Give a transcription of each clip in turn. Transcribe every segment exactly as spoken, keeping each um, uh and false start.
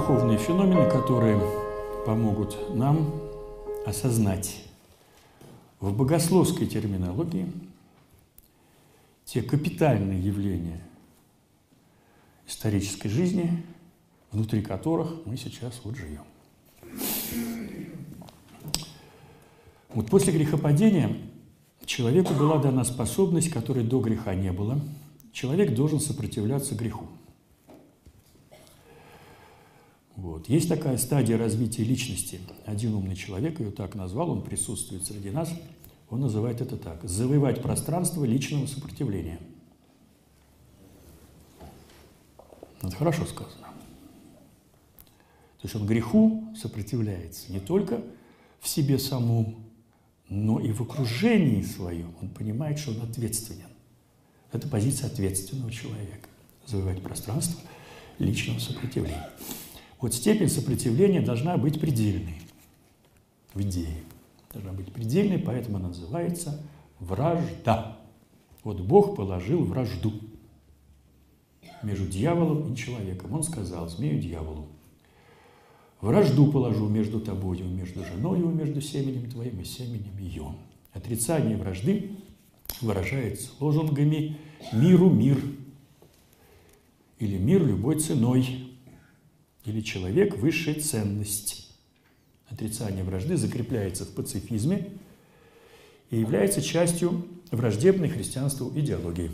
духовные феномены, которые помогут нам осознать в богословской терминологии те капитальные явления исторической жизни, внутри которых мы сейчас вот живем. Вот после грехопадения человеку была дана способность, которой до греха не было. Человек должен сопротивляться греху. Вот. Есть такая стадия развития личности. Один умный человек ее так назвал, он присутствует среди нас, он называет это так: завоевать пространство личного сопротивления. Это хорошо сказано. То есть он греху сопротивляется не только в себе самом, но и в окружении своем. Он понимает, что он ответственен. Это позиция ответственного человека. Завоевать пространство личного сопротивления. Вот степень сопротивления должна быть предельной. В идее. Должна быть предельной, поэтому она называется вражда. Вот Бог положил вражду между дьяволом и человеком. Он сказал змею дьяволу: вражду положу между тобою, между женою, между семенем твоим и семенем ее. Отрицание вражды выражается лозунгами «миру мир» или «мир любой ценой» или «человек – высшая ценность». Отрицание вражды закрепляется в пацифизме и является частью враждебной христианству идеологии.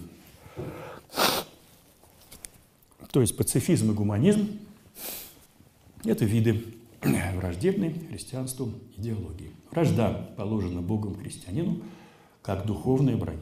То есть пацифизм и гуманизм – это виды враждебной христианству идеологии. Вражда положена Богом христианину как духовная брань.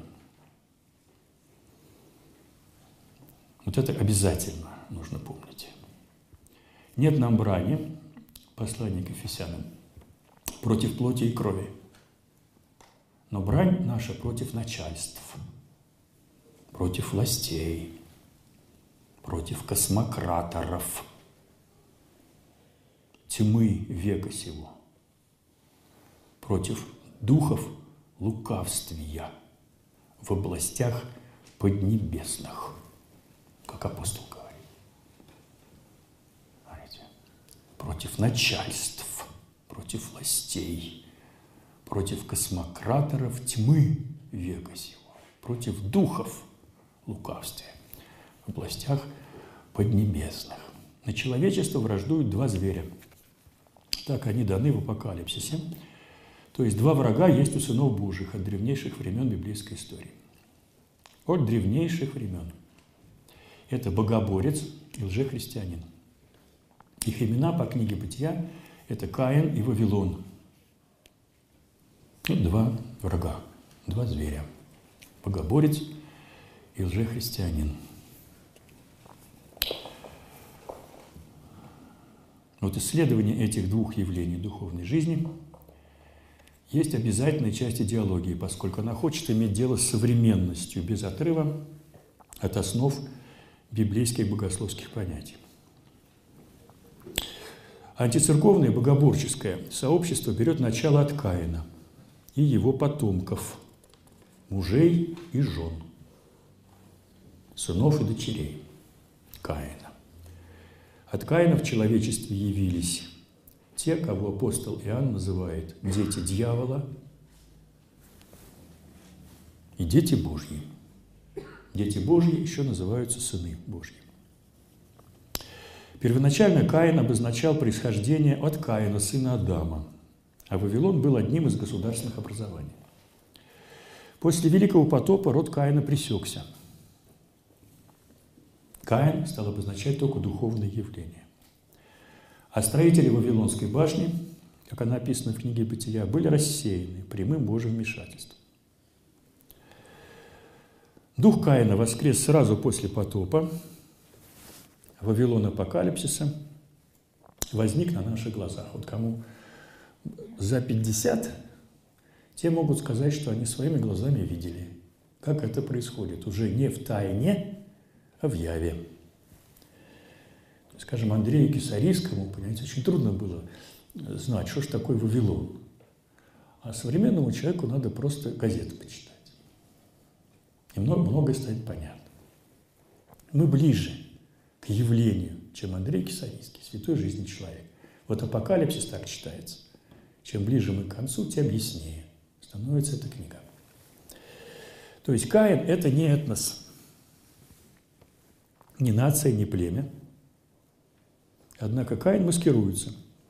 Вот это обязательно нужно помнить. Нет нам брани, послание к Ефесянам, против плоти и крови, но брань наша против начальств, против властей, против космократоров, тьмы века сего, против духов лукавствия в областях поднебесных, как апостол говорит. Смотрите. Против начальств, против властей, против космократоров тьмы века сего, против духов лукавствия в областях поднебесных. На человечество враждуют два зверя. Так они даны в Апокалипсисе. То есть два врага есть у сынов Божьих от древнейших времен библейской истории. От древнейших времен. Это богоборец и лжехристианин. Их имена по книге Бытия – это Каин и Вавилон. Вот два врага, два зверя. Богоборец и лжехристианин. Вот исследование этих двух явлений духовной жизни есть обязательная часть идеологии, поскольку она хочет иметь дело с современностью без отрыва от основ библейских богословских понятий. Антицерковное богоборческое сообщество берет начало от Каина и его потомков, мужей и жен, сынов и дочерей Каина. От Каина в человечестве явились те, кого апостол Иоанн называет дети дьявола и дети Божьи. Дети Божьи еще называются сыны Божьи. Первоначально Каин обозначал происхождение от Каина, сына Адама, а Вавилон был одним из государственных образований. После Великого потопа род Каина пресекся. Каин стал обозначать только духовные явления. А строители Вавилонской башни, как она описана в книге Бытия, были рассеяны прямым Божьим вмешательством. Дух Каина воскрес сразу после потопа, Вавилон апокалипсиса возник на наших глазах. Вот кому за пятьдесят, те могут сказать, что они своими глазами видели, как это происходит, уже не в тайне, а в яве. Скажем, Андрею Кисарийскому, понимаете, очень трудно было знать, что же такое Вавилон. А современному человеку надо просто газеты почитать. И много, многое станет понятно. Мы ближе к явлению чем Андрей Кисарийский, «Святой жизни человек». Вот Апокалипсис так читается. Чем ближе мы к концу, тем яснее становится эта книга. То есть Каин – это не этнос, не нация, не племя. Однако Каин маскируется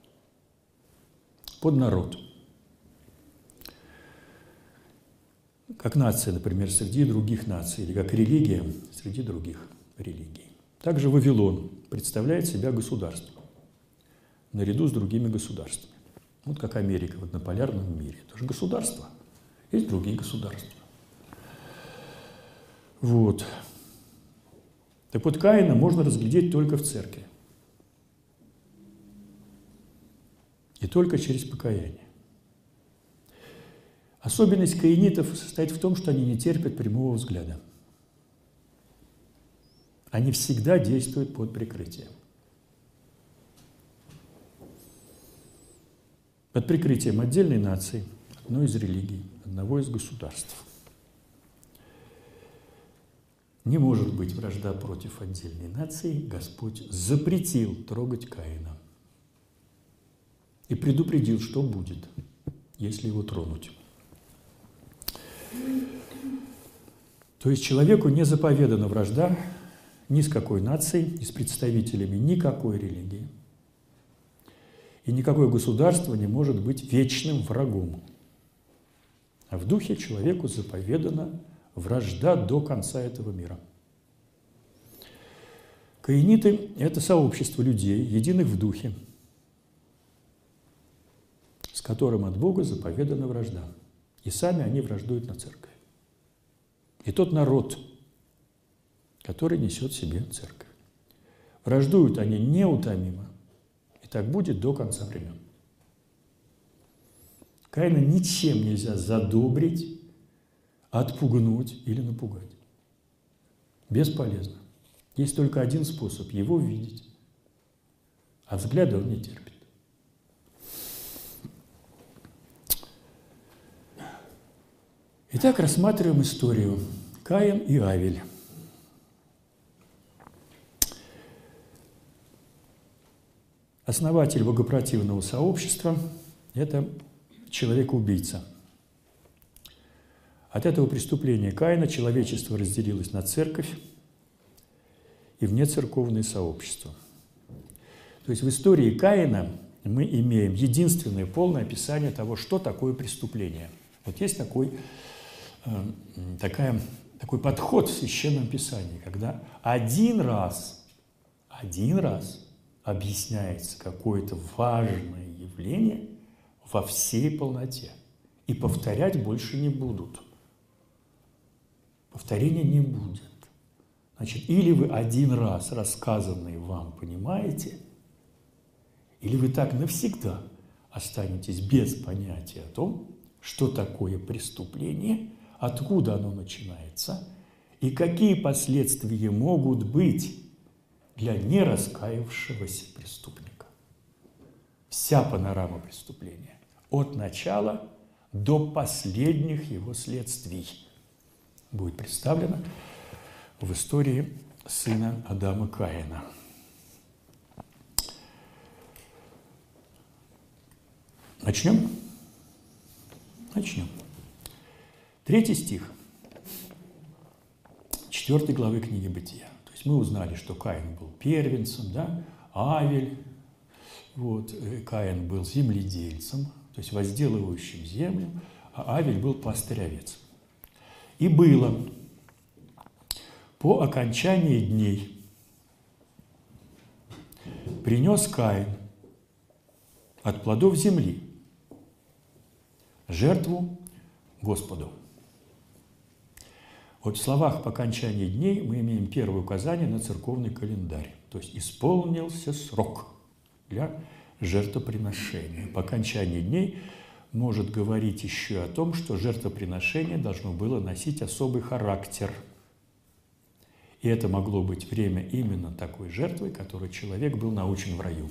под народ. Как нация, например, среди других наций, или как религия среди других религий. Также Вавилон представляет себя государством наряду с другими государствами. Вот как Америка в однополярном мире. Это же государство. Есть другие государства. Вот. Так вот, Каина можно разглядеть только в церкви. И только через покаяние. Особенность каинитов состоит в том, что они не терпят прямого взгляда. Они всегда действуют под прикрытием. Под прикрытием отдельной нации, одной из религий, одного из государств. Не может быть вражда против отдельной нации. Господь запретил трогать Каина. И предупредил, что будет, если его тронуть. То есть человеку не заповедана вражда ни с какой нацией, ни с представителями никакой религии. И никакое государство не может быть вечным врагом. А в духе человеку заповедана вражда до конца этого мира. Каиниты – это сообщество людей, единых в духе, с которым от Бога заповедана вражда. И сами они враждуют на церковь. И тот народ, который несет в себе церковь. Враждуют они неутомимо. И так будет до конца времен. Каина ничем нельзя задобрить, отпугнуть или напугать. Бесполезно. Есть только один способ – его видеть. А взгляда он не терпит. Итак, рассматриваем историю Каин и Авель. Основатель богопротивного сообщества – это человек-убийца. От этого преступления Каина человечество разделилось на церковь и внецерковные сообщества. То есть в истории Каина мы имеем единственное полное описание того, что такое преступление. Вот есть такой, э, такая, такой подход в Священном Писании, когда один раз, один раз объясняется какое-то важное явление во всей полноте. И повторять больше не будут. Повторения не будет. Значит, или вы один раз рассказанное вам понимаете, или вы так навсегда останетесь без понятия о том, что такое преступление, откуда оно начинается и какие последствия могут быть для нераскаявшегося преступника. Вся панорама преступления от начала до последних его следствий будет представлена в истории сына Адама Каина. Начнем? Начнем. Третий стих четвёртой главы книги Бытия. То есть мы узнали, что Каин был первенцем, да? Авель, вот, Каин был земледельцем, то есть возделывающим землю, а Авель был пастырь овец. И было по окончании дней принес Каин от плодов земли жертву Господу. Вот в словах «по окончании дней» мы имеем первое указание на церковный календарь. То есть исполнился срок для жертвоприношения. По окончании дней может говорить еще о том, что жертвоприношение должно было носить особый характер. И это могло быть время именно такой жертвы, которой человек был научен в раю.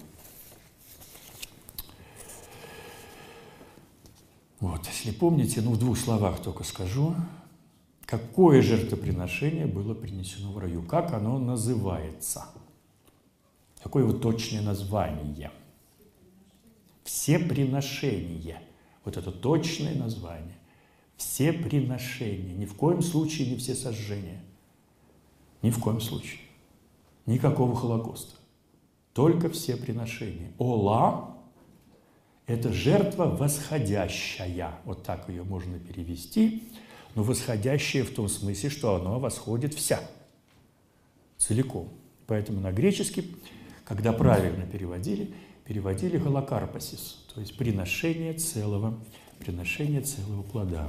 Вот, если помните, ну в двух словах только скажу, какое жертвоприношение было принесено в раю, как оно называется. Такое вот точное название. Все приношения. Вот это точное название. Все приношения. Ни в коем случае не все сожжения. Ни в коем случае. Никакого Холокоста. Только все приношения. Ола – это жертва восходящая. Вот так ее можно перевести. Но восходящая в том смысле, что она восходит вся. Целиком. Поэтому на греческий, когда правильно переводили, переводили голокарпасис, то есть приношение целого, приношение целого плода.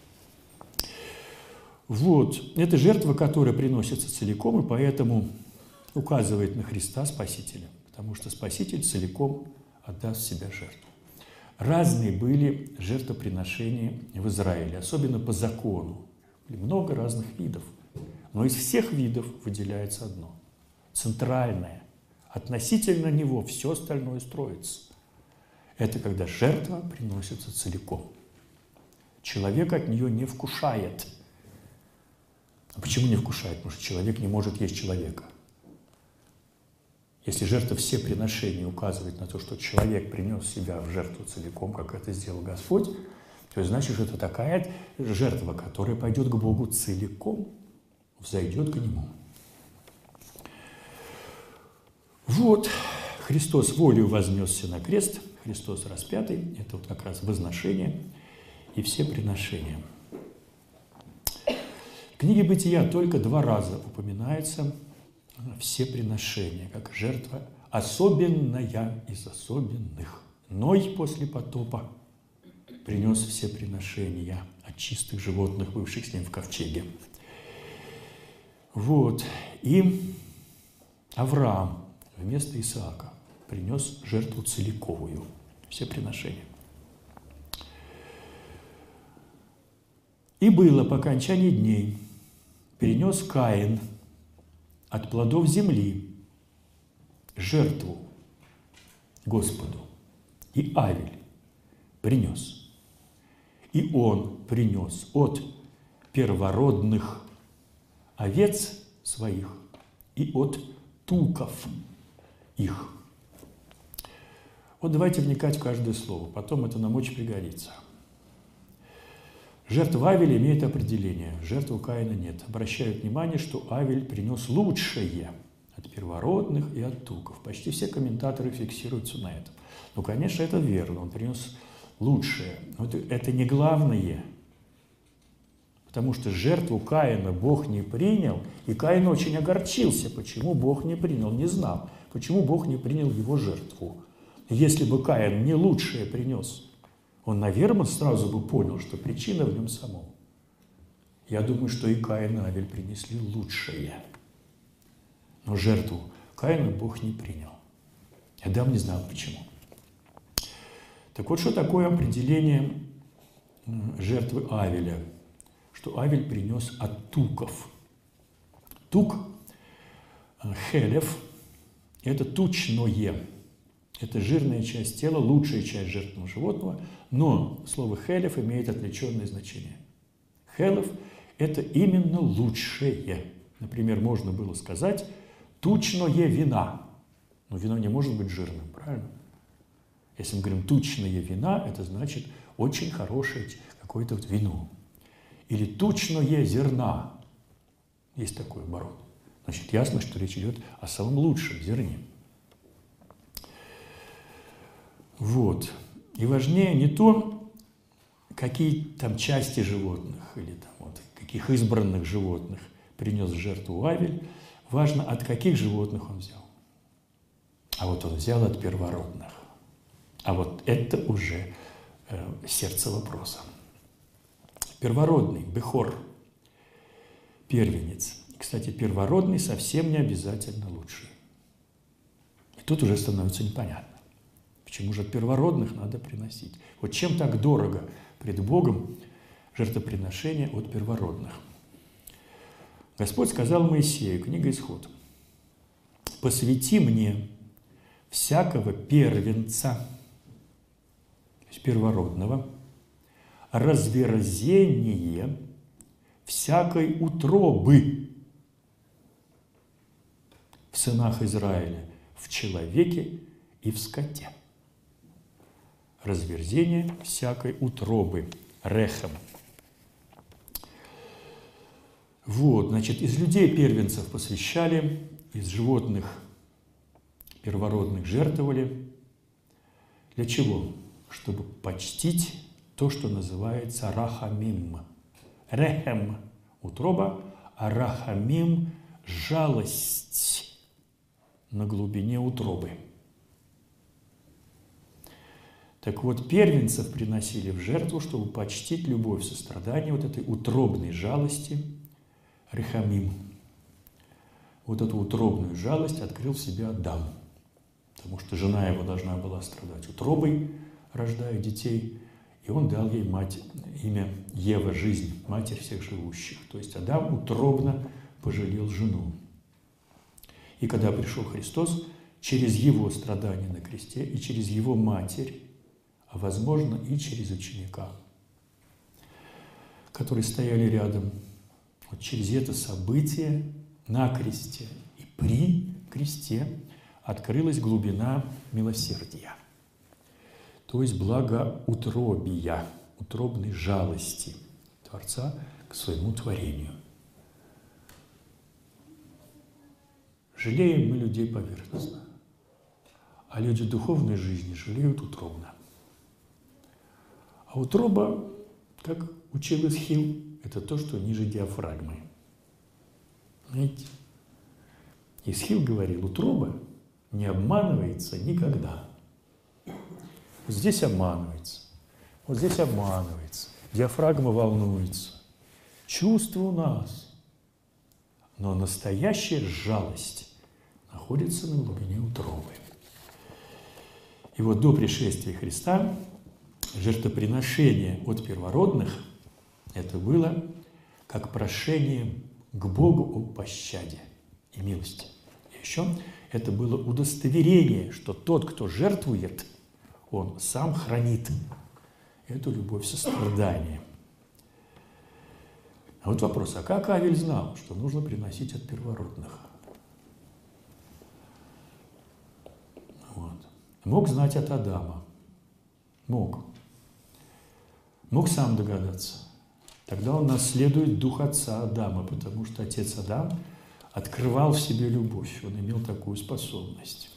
Вот. Это жертва, которая приносится целиком, и поэтому указывает на Христа Спасителя, потому что Спаситель целиком отдаст себя жертву. Разные были жертвоприношения в Израиле, особенно по закону. Много разных видов, но из всех видов выделяется одно. Центральное. Относительно него все остальное строится. Это когда жертва приносится целиком. Человек от нее не вкушает. А почему не вкушает? Потому что человек не может есть человека. Если жертва все приношения указывает на то, что человек принес себя в жертву целиком, как это сделал Господь, то значит, что это такая жертва, которая пойдет к Богу целиком, взойдет к Нему. Вот, Христос волею вознесся на крест, Христос распятый, это вот как раз возношение и все приношения. В книге «Бытия» только два раза упоминается все приношения, как жертва особенная из особенных. Ной после потопа принес все приношения от чистых животных, бывших с ним в ковчеге. Вот, и Авраам вместо Исаака принес жертву целиковую, все приношения. И было по окончании дней, перенес Каин от плодов земли жертву Господу, и Авель принес. И он принес от первородных овец своих и от туков их. Вот давайте вникать в каждое слово, потом это нам очень пригодится. Жертва Авеля имеет определение, жертвы Каина нет. Обращают внимание, что Авель принес лучшее от первородных и от туков. Почти все комментаторы фиксируются на этом. Ну, конечно, это верно, он принес лучшее. Но это, это не главное. Потому что жертву Каина Бог не принял, и Каин очень огорчился, почему Бог не принял, не знал, почему Бог не принял его жертву. Если бы Каин не лучшее принес, он, наверное, сразу бы понял, что причина в нем самом. Я думаю, что и Каин и Авель принесли лучшее. Но жертву Каина Бог не принял. Адам не знал, почему. Так вот, что такое определение жертвы Авеля? Что Авель принес от туков. Тук, хелев, это тучное. Это жирная часть тела, лучшая часть жертвенного животного, но слово «хелев» имеет отвлеченное значение. Хелев – это именно лучшее. Например, можно было сказать «тучное вина». Но вино не может быть жирным, правильно? Если мы говорим «тучное вина», это значит очень хорошее какое-то вот вино. Или «тучное зерна». Есть такой оборот. Значит, ясно, что речь идет о самом лучшем зерне. Вот. И важнее не то, какие там части животных или там, вот, каких избранных животных принес в жертву Авель, важно, от каких животных он взял. А вот он взял от первородных. А вот это уже э, сердце вопроса. Первородный, бехор, первенец. И, кстати, первородный совсем не обязательно лучший. И тут уже становится непонятно. Почему же от первородных надо приносить? Вот чем так дорого пред Богом жертвоприношение от первородных? Господь сказал Моисею, книга Исход: «Посвяти мне всякого первенца», то есть первородного, разверзение всякой утробы в сынах Израиля, в человеке и в скоте. Разверзение всякой утробы. Рехем. Вот, значит, из людей первенцев посвящали, из животных первородных жертвовали. Для чего? Чтобы почтить то, что называется рахамим. Рехем – утроба, а рахамим – жалость на глубине утробы. Так вот, первенцев приносили в жертву, чтобы почтить любовь, сострадание вот этой утробной жалости, рехамим. Вот эту утробную жалость открыл в себе Адам, потому что жена его должна была страдать утробой, рождая детей, и он дал ей мать, имя Ева, жизнь, матерь всех живущих. То есть Адам утробно пожалел жену. И когда пришел Христос, через его страдания на кресте и через его матерь, а возможно и через ученика, которые стояли рядом, вот через это событие на кресте и при кресте открылась глубина милосердия, то есть благоутробия, утробной жалости Творца к своему творению. Жалеем мы людей поверхностно, а люди духовной жизни жалеют утробно. А утроба, как учил Исхил, это то, что ниже диафрагмы. Знаете? Исхил говорил, утроба не обманывается никогда. Вот здесь обманывается, вот здесь обманывается, диафрагма волнуется. Чувство у нас, но настоящая жалость находится на глубине утробы. И вот до пришествия Христа жертвоприношение от первородных – это было как прошение к Богу о пощаде и милости. И еще это было удостоверение, что тот, кто жертвует, он сам хранит эту любовь сострадания. А вот вопрос, а как Авель знал, что нужно приносить от первородных? Вот. Мог знать от Адама. Мог. Мог сам догадаться. Тогда он наследует дух отца Адама, потому что отец Адам открывал в себе любовь, он имел такую способность.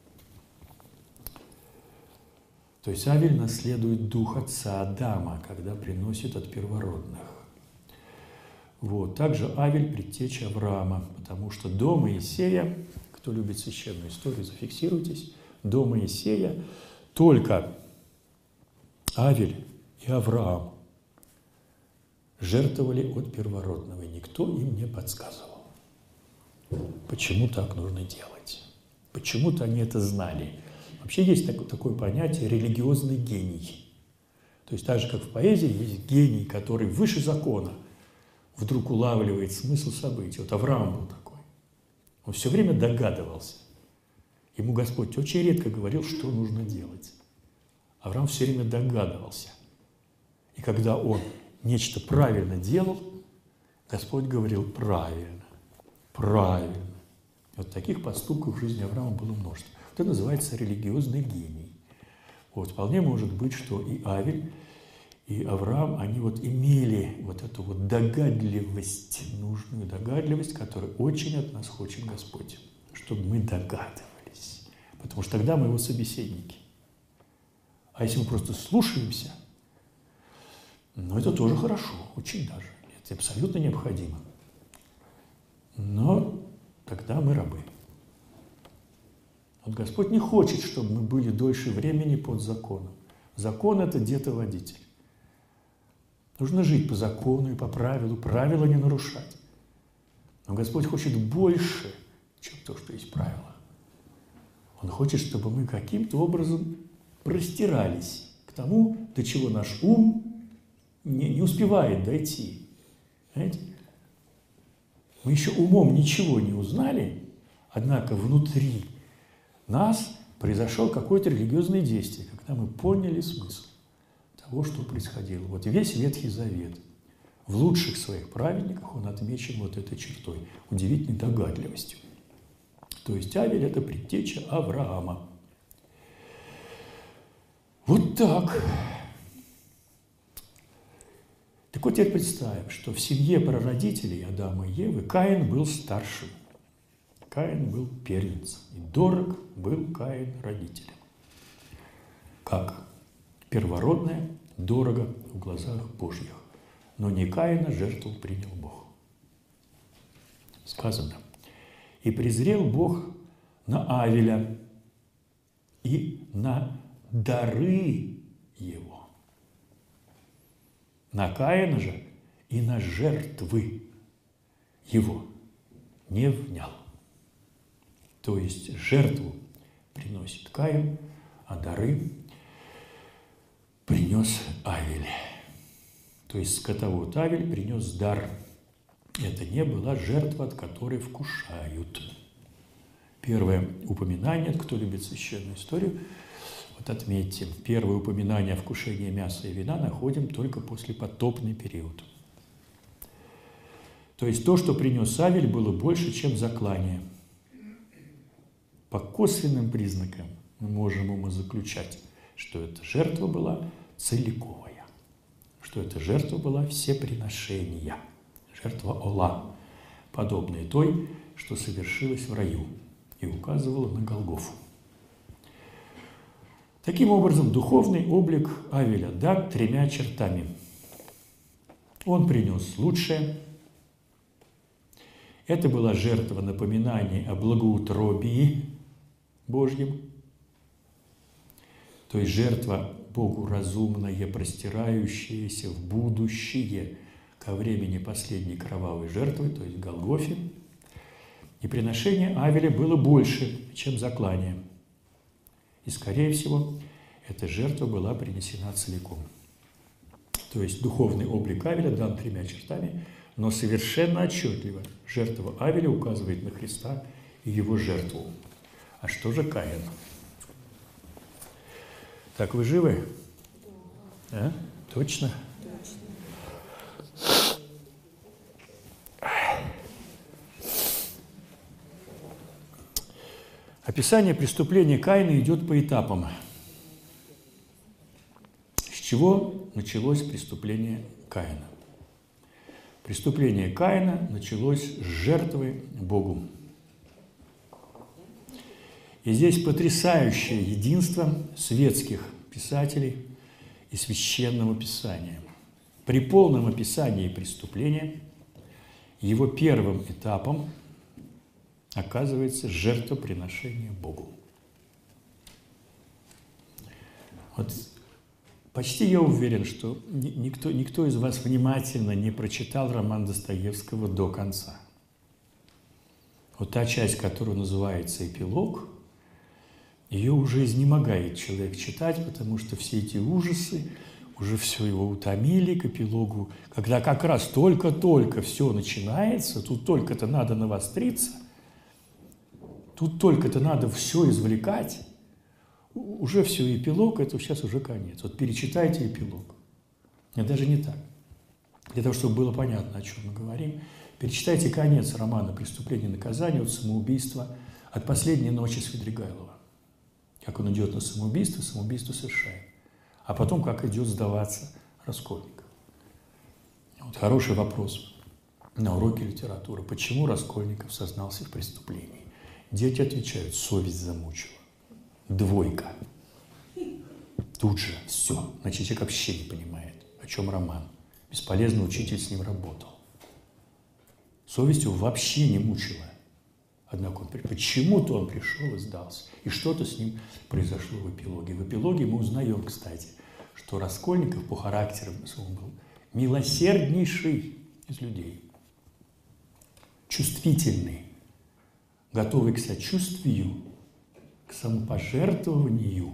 То есть Авель наследует дух отца Адама, когда приносит от первородных. Вот. Также Авель – предтеча Авраама, потому что до Моисея, кто любит священную историю, зафиксируйтесь, до Моисея только Авель и Авраам жертвовали от первородного, и никто им не подсказывал, почему так нужно делать. Почему-то они это знали. Вообще есть такое, такое понятие религиозный гений. То есть так же, как в поэзии есть гений, который выше закона вдруг улавливает смысл событий. Вот Авраам был такой. Он все время догадывался. Ему Господь очень редко говорил, что нужно делать. Авраам все время догадывался. И когда он нечто правильно делал, Господь говорил правильно, правильно. И вот таких поступков в жизни Авраама было множество. Это называется религиозный гений. Вот, вполне может быть, что и Авель, и Авраам, они вот имели вот эту вот догадливость, нужную догадливость, которую очень от нас хочет Господь, чтобы мы догадывались. Потому что тогда мы его собеседники. А если мы просто слушаемся, ну, это тоже хорошо, очень даже. Это абсолютно необходимо. Но тогда мы рабы. Вот Господь не хочет, чтобы мы были дольше времени под законом. Закон – это детоводитель. Нужно жить по закону и по правилу, правила не нарушать. Но Господь хочет больше, чем то, что есть правило. Он хочет, чтобы мы каким-то образом простирались к тому, до чего наш ум не, не успевает дойти. Знаете? Мы еще умом ничего не узнали, однако внутри нас произошло какое-то религиозное действие, когда мы поняли смысл того, что происходило. Вот весь Ветхий Завет, в лучших своих праведниках он отмечен вот этой чертой, удивительной догадливостью. То есть Авель – это предтеча Авраама. Вот так. Так вот теперь представим, что в семье прародителей Адама и Евы Каин был старшим. Каин был первенцем. И дорог был Каин родителям. Как первородное дорого в глазах Божьих. Но не Каина жертву принял Бог. Сказано. И презрел Бог на Авеля и на дары его. На Каина же и на жертвы его не внял. То есть жертву приносит Каин, а дары принес Авель. То есть скотовод Авель принес дар. Это не была жертва, от которой вкушают. Первое упоминание, кто любит священную историю, вот отметьте, первое упоминание о вкушении мяса и вина находим только после потопный период. То есть то, что принес Авель, было больше, чем заклание. По косвенным признакам мы можем умозаключать, что эта жертва была целиковая, что эта жертва была всеприношения, жертва Ола, подобная той, что совершилась в раю и указывала на Голгофу. Таким образом, духовный облик Авеля дан тремя чертами. Он принес лучшее. Это была жертва напоминания о благоутробии Божьем. То есть жертва Богу разумная, простирающаяся в будущее ко времени последней кровавой жертвы, то есть Голгофе. И приношение Авеля было больше, чем заклание. И, скорее всего, эта жертва была принесена целиком. То есть духовный облик Авеля дан тремя чертами, но совершенно отчетливо жертва Авеля указывает на Христа и его жертву. А что же Каин? Так, вы живы? А? Точно? Описание преступления Каина идет по этапам. С чего началось преступление Каина? Преступление Каина началось с жертвы Богу. И здесь потрясающее единство светских писателей и священного писания. При полном описании преступления его первым этапом оказывается жертвоприношение Богу. Вот почти я уверен, что никто, никто из вас внимательно не прочитал роман Достоевского до конца. Вот та часть, которая называется «Эпилог», ее уже изнемогает человек читать, потому что все эти ужасы уже все его утомили к эпилогу. Когда как раз только-только все начинается, тут только-то надо навостриться, тут только-то надо все извлекать, уже все, эпилог, это сейчас уже конец. Вот перечитайте эпилог. Нет, даже не так. Для того, чтобы было понятно, о чем мы говорим, перечитайте конец романа «Преступление и наказание» от самоубийства, от последней ночи Свидригайлова. Как он идет на самоубийство, самоубийство совершает. А потом, как идет сдаваться Раскольников. Вот хороший вопрос на уроке литературы. Почему Раскольников сознался в преступлении? Дети отвечают: совесть замучила. Двойка. Тут же все. Значит, человек вообще не понимает, о чем роман. Бесполезно учитель с ним работал. Совесть его вообще не мучила. Однако он, почему-то он пришел и сдался. И что-то с ним произошло в эпилоге. В эпилоге мы узнаем, кстати, что Раскольников по характеру он был милосерднейший из людей. Чувствительный, готовый к сочувствию, к самопожертвованию.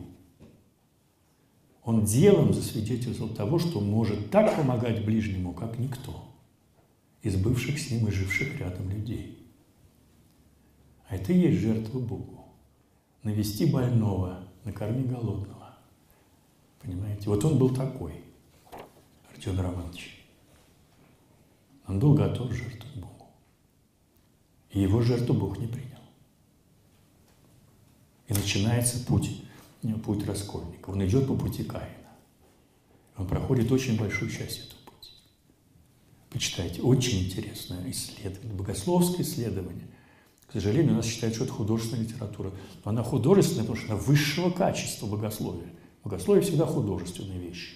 Он делом засвидетельствовал того, что он может так помогать ближнему, как никто из бывших с ним и живших рядом людей. А это и есть жертва Богу. Навести больного, накорми голодного. Понимаете? Вот он был такой, Родион Романович. Он был готов жертвовать Богу. И его жертву Бог не принял. И начинается путь, путь раскольника. Он идет по пути Каина. Он проходит очень большую часть этого пути. Почитайте, очень интересное исследование, богословское исследование. К сожалению, у нас считают, что это художественная литература. Но она художественная, потому что она высшего качества богословия. Богословие всегда художественные вещи.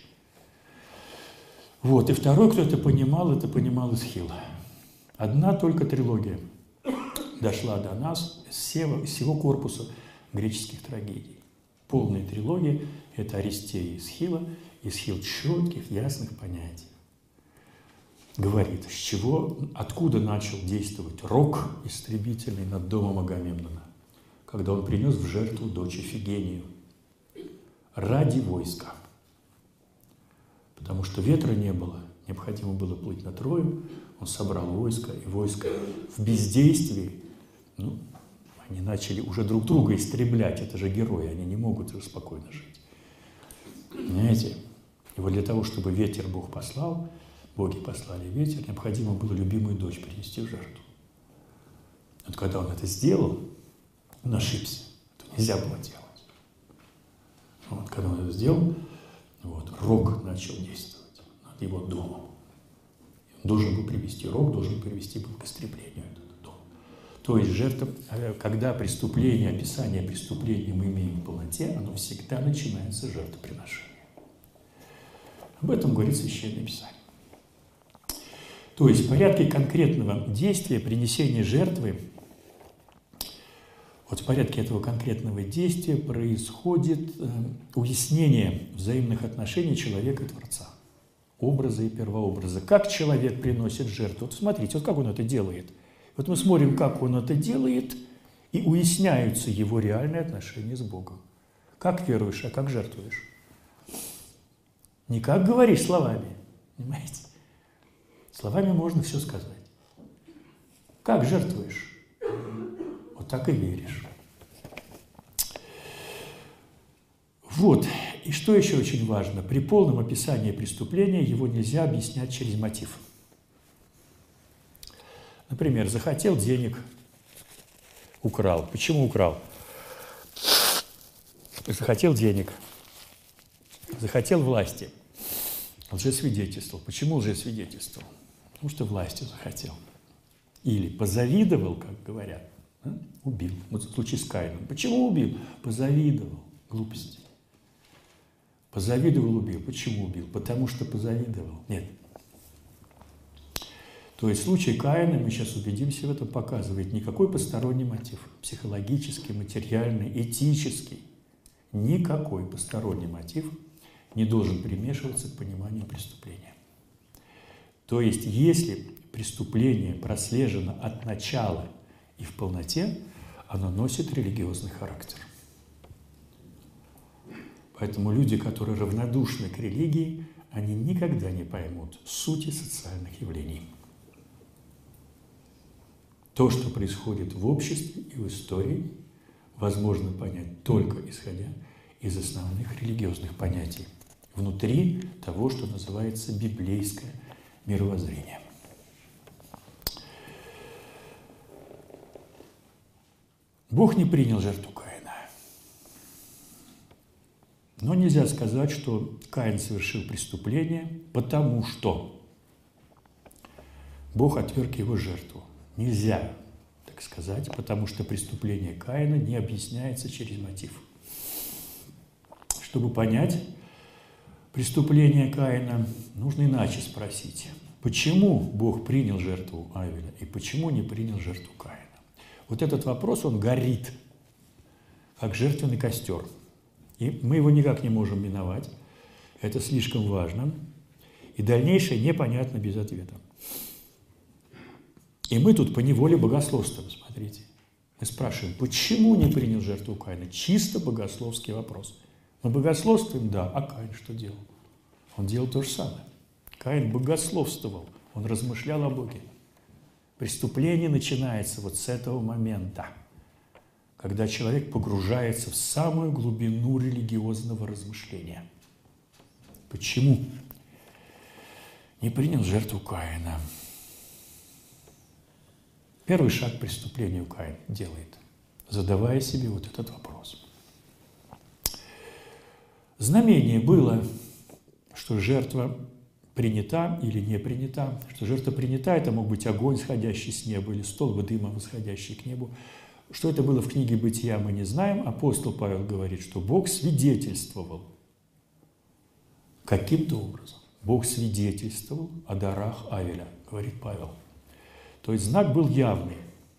Вот. И второй, кто это понимал, это понимал Эсхил. Одна только трилогия дошла до нас из всего, из всего корпуса греческих трагедий. Полная трилогия – это Аристея Эсхила. Эсхил четких, ясных понятий. Говорит, с чего, откуда начал действовать рок истребительный над домом Агамемнона, когда он принес в жертву дочь Ифигению ради войска. Потому что ветра не было, необходимо было плыть на Трою, он собрал войско, и войско в бездействии, ну, они начали уже друг друга истреблять, это же герои, они не могут уже спокойно жить. Понимаете? И вот для того, чтобы ветер Бог послал, боги послали ветер, необходимо было любимую дочь принести в жертву. Вот когда он это сделал, он ошибся. Это нельзя было делать. Вот, когда он это сделал, вот, рог начал действовать над его домом. Он должен был привести, рог должен привести был к истреблению этот дом. То есть жертва, когда преступление, описание преступления мы имеем в полноте, оно всегда начинается с жертвоприношения. Об этом говорит Священное Писание. То есть в порядке конкретного действия, принесения жертвы, вот в порядке этого конкретного действия происходит э, уяснение взаимных отношений человека и Творца, образа и первообраза. Как человек приносит жертву? Вот смотрите, вот как он это делает. Вот мы смотрим, как он это делает, и уясняются его реальные отношения с Богом. Как веруешь, а как жертвуешь? Не как говоришь словами, понимаете? Словами можно все сказать. Как жертвуешь? Вот так и веришь. Вот. И что еще очень важно? При полном описании преступления его нельзя объяснять через мотив. Например, захотел денег, украл. Почему украл? Захотел денег, захотел власти. Лжесвидетельствовал. Почему лжесвидетельствовал? Потому что власти захотел. Или позавидовал, как говорят, да? Убил. Вот в случае с Каином. Почему убил? Позавидовал. Глупости. Позавидовал, убил. Почему убил? Потому что позавидовал. Нет. То есть в случае Каина, мы сейчас убедимся в этом, показывает никакой посторонний мотив. Психологический, материальный, этический. Никакой посторонний мотив не должен примешиваться к пониманию преступления. То есть, если преступление прослежено от начала и в полноте, оно носит религиозный характер. Поэтому люди, которые равнодушны к религии, они никогда не поймут сути социальных явлений. То, что происходит в обществе и в истории, возможно понять только исходя из основных религиозных понятий, внутри того, что называется библейское мировоззрение. Бог не принял жертву Каина. Но нельзя сказать, что Каин совершил преступление, потому что Бог отверг его жертву. Нельзя так сказать, потому что преступление Каина не объясняется через мотив. Чтобы понять преступление Каина, нужно иначе спросить, почему Бог принял жертву Авеля и почему не принял жертву Каина. Вот этот вопрос, он горит, как жертвенный костер. И мы его никак не можем миновать. Это слишком важно. И дальнейшее непонятно без ответа. И мы тут поневоле богословствуем, смотрите. Мы спрашиваем, почему не принял жертву Каина? Чисто богословский вопрос. Мы богословствуем, да, а Каин что делал? Он делал то же самое. Каин богословствовал, он размышлял о Боге. Преступление начинается вот с этого момента, когда человек погружается в самую глубину религиозного размышления. Почему не принял жертву Каина? Первый шаг к преступлению Каин делает. задавая себе вот этот вопрос. Знамение было, что жертва принята или не принята. Что жертва принята, это мог быть огонь, сходящий с неба, или столб дыма, восходящий к небу. Что это было в книге «Бытия», мы не знаем. Апостол Павел говорит, что Бог свидетельствовал. Каким-то образом Бог свидетельствовал о дарах Авеля, говорит Павел. То есть знак был явный.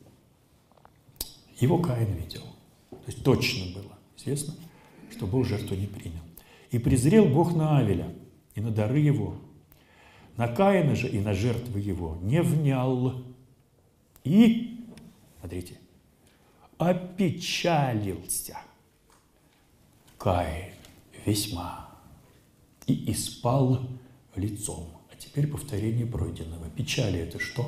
Его Каин видел. То есть точно было известно, что Бог жертву не принял. «И презрел Бог на Авеля и на дары его, на Каина же и на жертвы его не внял. И, смотрите, опечалился Каин весьма и испал лицом». А теперь повторение пройденного. Печали – это что?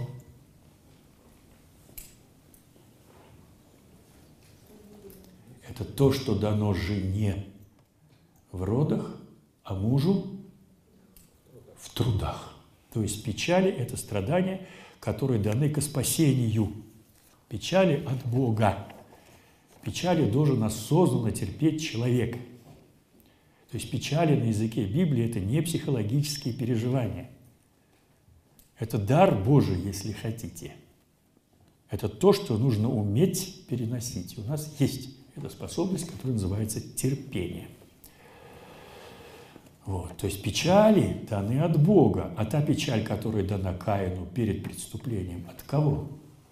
Это то, что дано жене в родах, а мужу в трудах. То есть печали – это страдания, которые даны ко спасению. Печали от Бога. Печали должен осознанно терпеть человек. То есть печали на языке Библии – это не психологические переживания. Это дар Божий, если хотите. Это то, что нужно уметь переносить. У нас есть эта способность, которая называется терпение. Вот. То есть печали даны от Бога. А та печаль, которая дана Каину перед преступлением, от кого?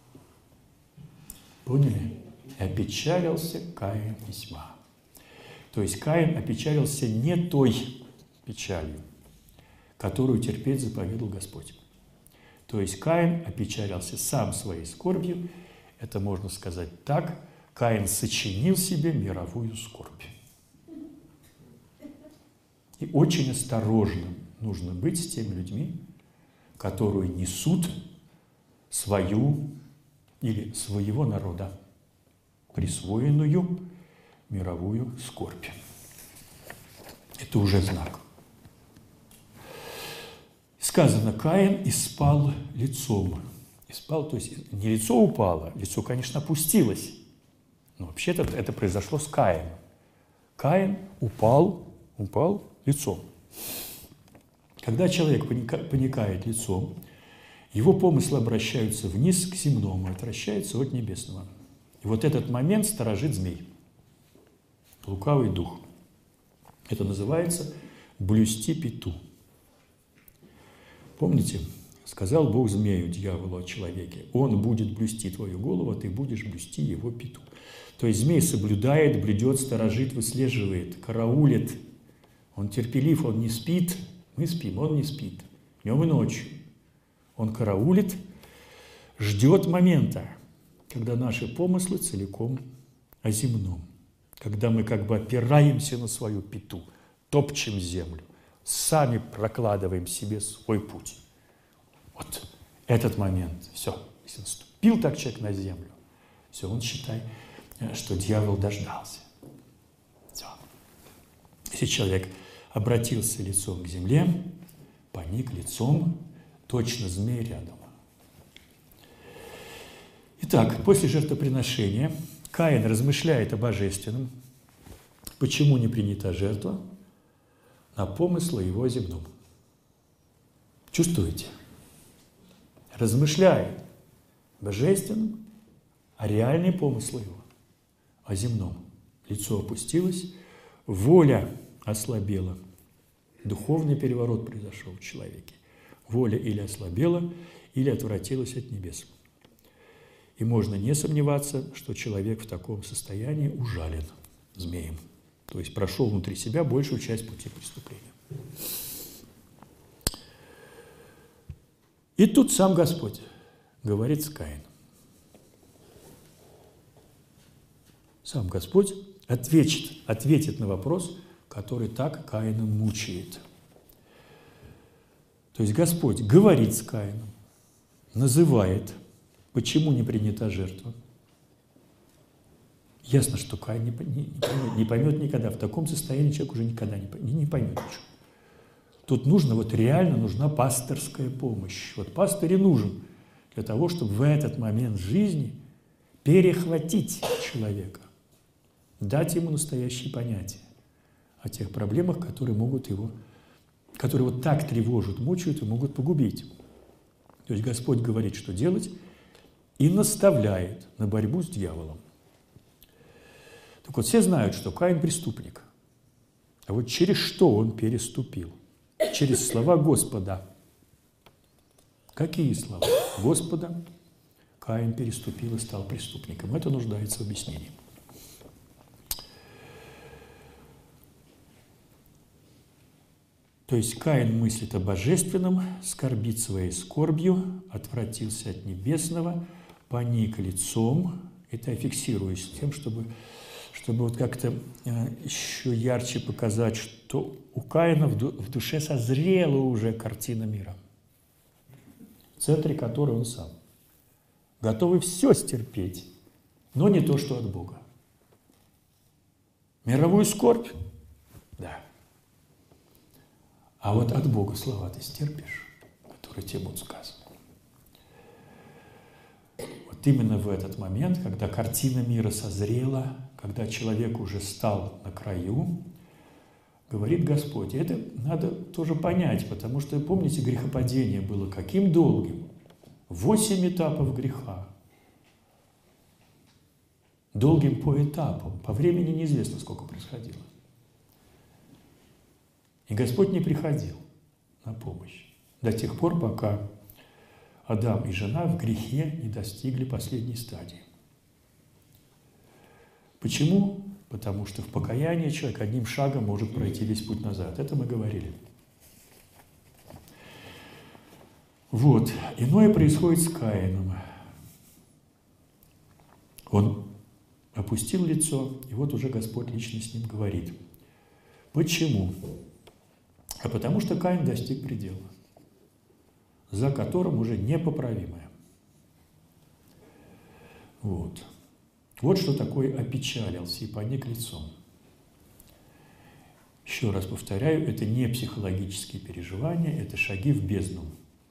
Поняли? И опечалился Каин весьма. То есть Каин опечалился не той печалью, которую терпеть заповедал Господь. То есть Каин опечалился сам своей скорбью. Это можно сказать так. Каин сочинил себе мировую скорбь. И очень осторожным нужно быть с теми людьми, которые несут свою или своего народа присвоенную мировую скорбь. Это уже знак. Сказано, Каин испал лицом. Испал, то есть не лицо упало, лицо, конечно, опустилось. Но вообще-то это произошло с Каином. Каин упал, упал лицом. Когда человек поникает лицом, его помыслы обращаются вниз к земному, отвращаются от небесного. И вот этот момент сторожит змей, лукавый дух. Это называется блюсти пету. Помните, сказал Бог змею, дьяволу о человеке: он будет блюсти твою голову, а ты будешь блюсти его пету. То есть змей соблюдает, блюдет, сторожит, выслеживает, караулит. Он терпелив, он не спит. Мы спим, он не спит. Днем и ночью. Он караулит, ждет момента, когда наши помыслы целиком о земном. Когда мы как бы опираемся на свою пету, топчем землю, сами прокладываем себе свой путь. Вот этот момент, все, если наступил так человек на землю, все, он считает, что дьявол дождался. Все. Если человек обратился лицом к земле, поник лицом, точно змей рядом. Итак, после жертвоприношения Каин размышляет о божественном, почему не принята жертва, на помыслы его земном. Чувствуете? Размышляет о божественном, о реальные помыслы его, о земном. Лицо опустилось, воля ослабела. Духовный переворот произошел в человеке. Воля или ослабела, или отвратилась от небес. И можно не сомневаться, что человек в таком состоянии ужален змеем. То есть прошел внутри себя большую часть пути преступления. И тут сам Господь говорит с Каином. Сам Господь ответит, ответит на вопрос, который так Каина мучает. То есть Господь говорит с Каином, называет, почему не принята жертва. Ясно, что Каин не, не, не, поймет, не поймет никогда. В таком состоянии человек уже никогда не, не, не поймет ничего. Тут нужно, вот реально нужна пасторская помощь. Вот пастырь и нужен для того, чтобы в этот момент жизни перехватить человека, дать ему настоящие понятия о тех проблемах, которые могут его, которые вот так тревожат, мучают и могут погубить. То есть Господь говорит, что делать, и наставляет на борьбу с дьяволом. Так вот, все знают, что Каин преступник. А вот через что он переступил? Через слова Господа. Какие слова Господа Каин переступил и стал преступником? Это нуждается в объяснении. То есть Каин мыслит о божественном, скорбит своей скорбью, отвратился от небесного, поник лицом. Это я фиксируюсь тем, чтобы, чтобы вот как-то еще ярче показать, что у Каина в душе созрела уже картина мира, в центре которой он сам, готовый все стерпеть, но не то, что от Бога. Мировую скорбь? Да. А вот от Бога слова ты стерпишь, которые тебе будут сказаны. Вот именно в этот момент, когда картина мира созрела, когда человек уже стал на краю, говорит Господь. И это надо тоже понять, потому что, помните, грехопадение было каким долгим? Восемь этапов греха. Долгим по этапам. По времени неизвестно, сколько происходило. И Господь не приходил на помощь до тех пор, пока Адам и жена в грехе не достигли последней стадии. Почему? Потому что в покаянии человек одним шагом может пройти весь путь назад. Это мы говорили. Вот. Иное происходит с Каином. Он опустил лицо, и вот уже Господь лично с ним говорит. Почему? А потому что Каин достиг предела, за которым уже непоправимое. Вот. Вот что такое опечалился и поник лицом. Еще раз повторяю, это не психологические переживания, это шаги в бездну.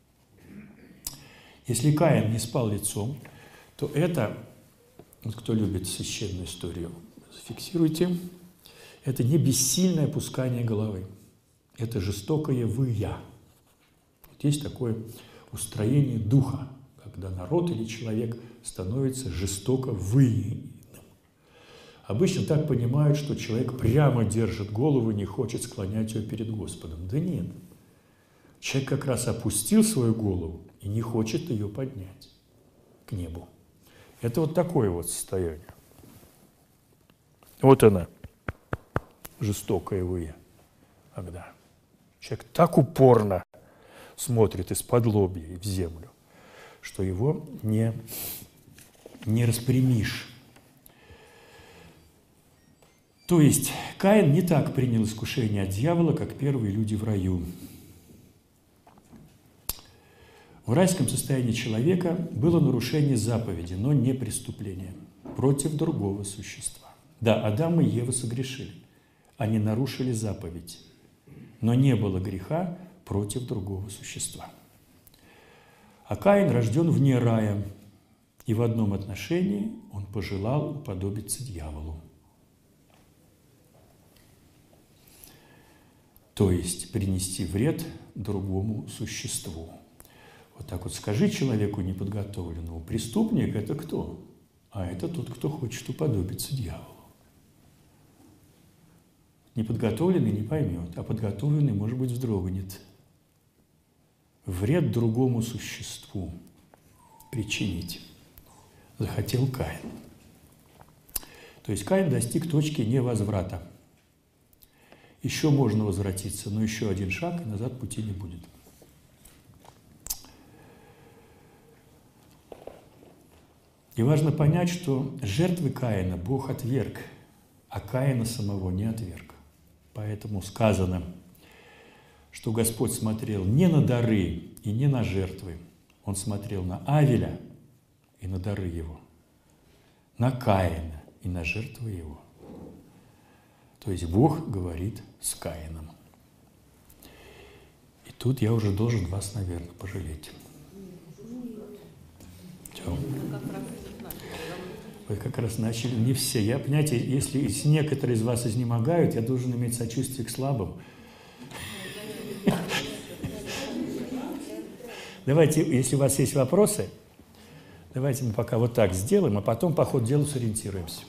Если Каин не спал лицом, то это, вот кто любит священную историю, зафиксируйте, это не бессильное опускание головы, это жестокое «вы-я». Вот есть такое устроение духа, когда народ или человек становится жестоко выеденным. Обычно так понимают, что человек прямо держит голову и не хочет склонять ее перед Господом. Да нет. Человек как раз опустил свою голову и не хочет ее поднять к небу. Это вот такое вот состояние. Вот она, жестокое «вы-я». Когда человек так упорно смотрит из-под лобья в землю, что его не, не распрямишь. То есть Каин не так принял искушение от дьявола, как первые люди в раю. В райском состоянии человека было нарушение заповеди, но не преступление против другого существа. Да, Адам и Ева согрешили. Они нарушили заповедь, но не было греха против другого существа. А Каин рожден вне рая, и в одном отношении он пожелал уподобиться дьяволу. То есть принести вред другому существу. Вот так вот скажи человеку неподготовленному: преступник – это кто? А это тот, кто хочет уподобиться дьяволу. Неподготовленный не поймет, а подготовленный, может быть, вздрогнет. Вред другому существу причинить захотел Каин. То есть Каин достиг точки невозврата. Еще можно возвратиться, но еще один шаг, и назад пути не будет. И важно понять, что жертвы Каина Бог отверг, а Каина самого не отверг. Поэтому сказано, что Господь смотрел не на дары и не на жертвы. Он смотрел на Авеля и на дары его, на Каина и на жертвы его. То есть Бог говорит с Каином. И тут я уже должен вас, наверное, пожалеть. Все. Вы как раз начали, не все. Я, понимаете, если, если некоторые из вас изнемогают, я должен иметь сочувствие к слабым. Давайте, если у вас есть вопросы, давайте мы пока вот так сделаем, а потом по ходу дела сориентируемся.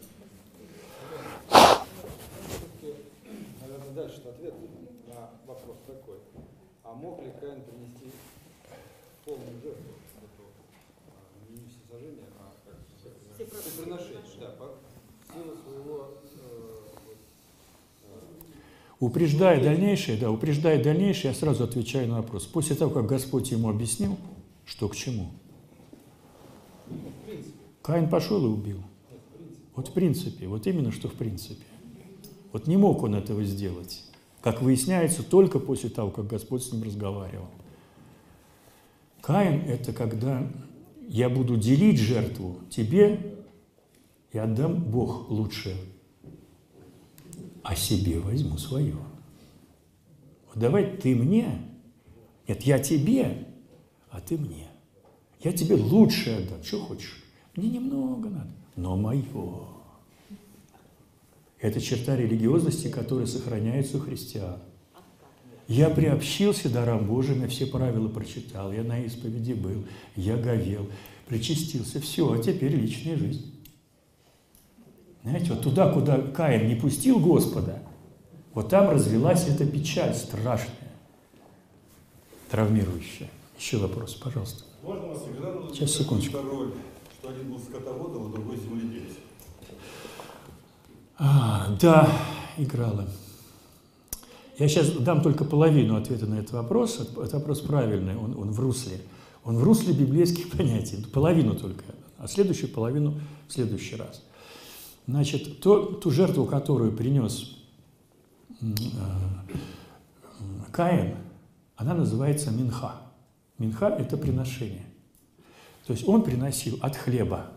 Наверное, дальше ответ на вопрос такой. А мог ли Каин принести полную жертву? Не всесожжение, а как всеприношение, да, по силу своего... Упреждая дальнейшее, да, упреждая дальнейшее, я сразу отвечаю на вопрос. После того, как Господь ему объяснил, что к чему, Каин пошел и убил. Вот в принципе, вот именно что в принципе. Вот не мог он этого сделать, как выясняется, только после того, как Господь с ним разговаривал. Каин – это когда я буду делить жертву тебе и отдам Бог лучшее, а себе возьму свое. Вот давай ты мне, нет, я тебе, а ты мне. Я тебе лучшее отдам, что хочешь. Мне немного надо, но мое. Это черта религиозности, которая сохраняется у христиан. Я приобщился дарам Божьим, я все правила прочитал, я на исповеди был, я говел, причастился, все, а теперь личная жизнь. Знаете, вот туда, куда Каин не пустил Господа, вот там развелась эта печаль страшная, травмирующая. Еще вопрос, пожалуйста. Можно вас всегда Сейчас, секундочку. роль, что один был скотоводом, а другой земледелец? А, да, играла. Я сейчас дам только половину ответа на этот вопрос. Этот вопрос правильный, он, он в русле. Он в русле библейских понятий, половину только, а следующую половину в следующий раз. Значит, то, ту жертву, которую принес э, Каин, она называется минха. Минха – это приношение. То есть он приносил от хлеба.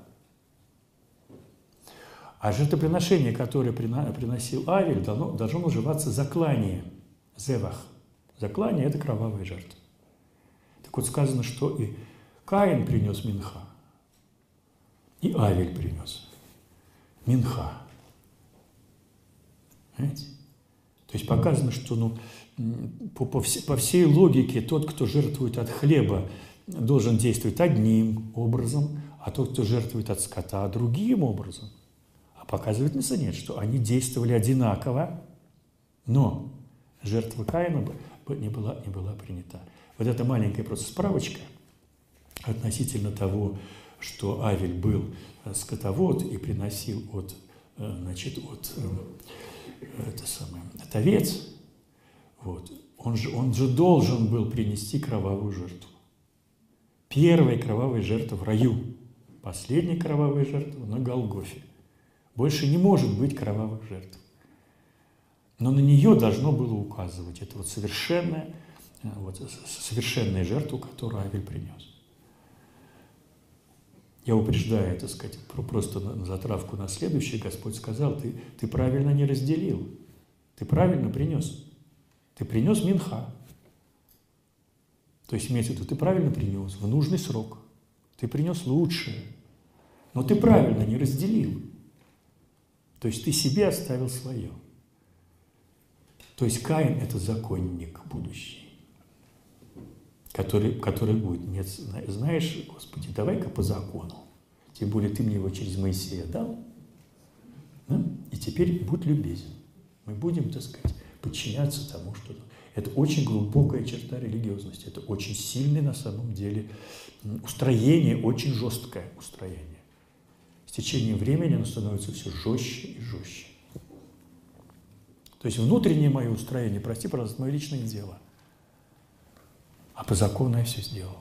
А жертвоприношение, которое приносил Авель, должно, должно называться заклание, зевах. Заклание – это кровавая жертва. Так вот сказано, что и Каин принес минха, и Авель принес минха. Понимаете? То есть показано, что ну, по, по, вс по всей логике тот, кто жертвует от хлеба, должен действовать одним образом, а тот, кто жертвует от скота, другим образом. А показывает на нет, что они действовали одинаково, но жертва Каина не была, не была принята. Вот эта маленькая просто справочка относительно того, что Авель был скотовод и приносил от, значит, от, это самое, от овец, вот, он, же, он же должен был принести кровавую жертву. Первая кровавая жертва в раю, последняя кровавая жертва на Голгофе. Больше не может быть кровавых жертв. Но на нее должно было указывать. Это вот совершенная, вот, совершенная жертва, которую Авель принес. Я упреждаю, так сказать, просто на затравку на следующее, Господь сказал, ты, ты правильно не разделил, ты правильно принес. Ты принес минха. То есть, имеется в виду, ты правильно принес в нужный срок. Ты принес лучшее. Но ты правильно не разделил. То есть, ты себе оставил свое. То есть, Каин – это законник будущий, который, который будет. Нет, знаешь, Господи, давай-ка по закону. Тем более, ты мне его через Моисея дал. Да? И теперь будь любезен. Мы будем, так сказать, подчиняться тому, что... Это очень глубокая черта религиозности. Это очень сильное, на самом деле, устроение, очень жесткое устроение. С течением времени оно становится все жестче и жестче. То есть внутреннее мое устроение, прости, пожалуйста, мое личное дело. А по закону я все сделал.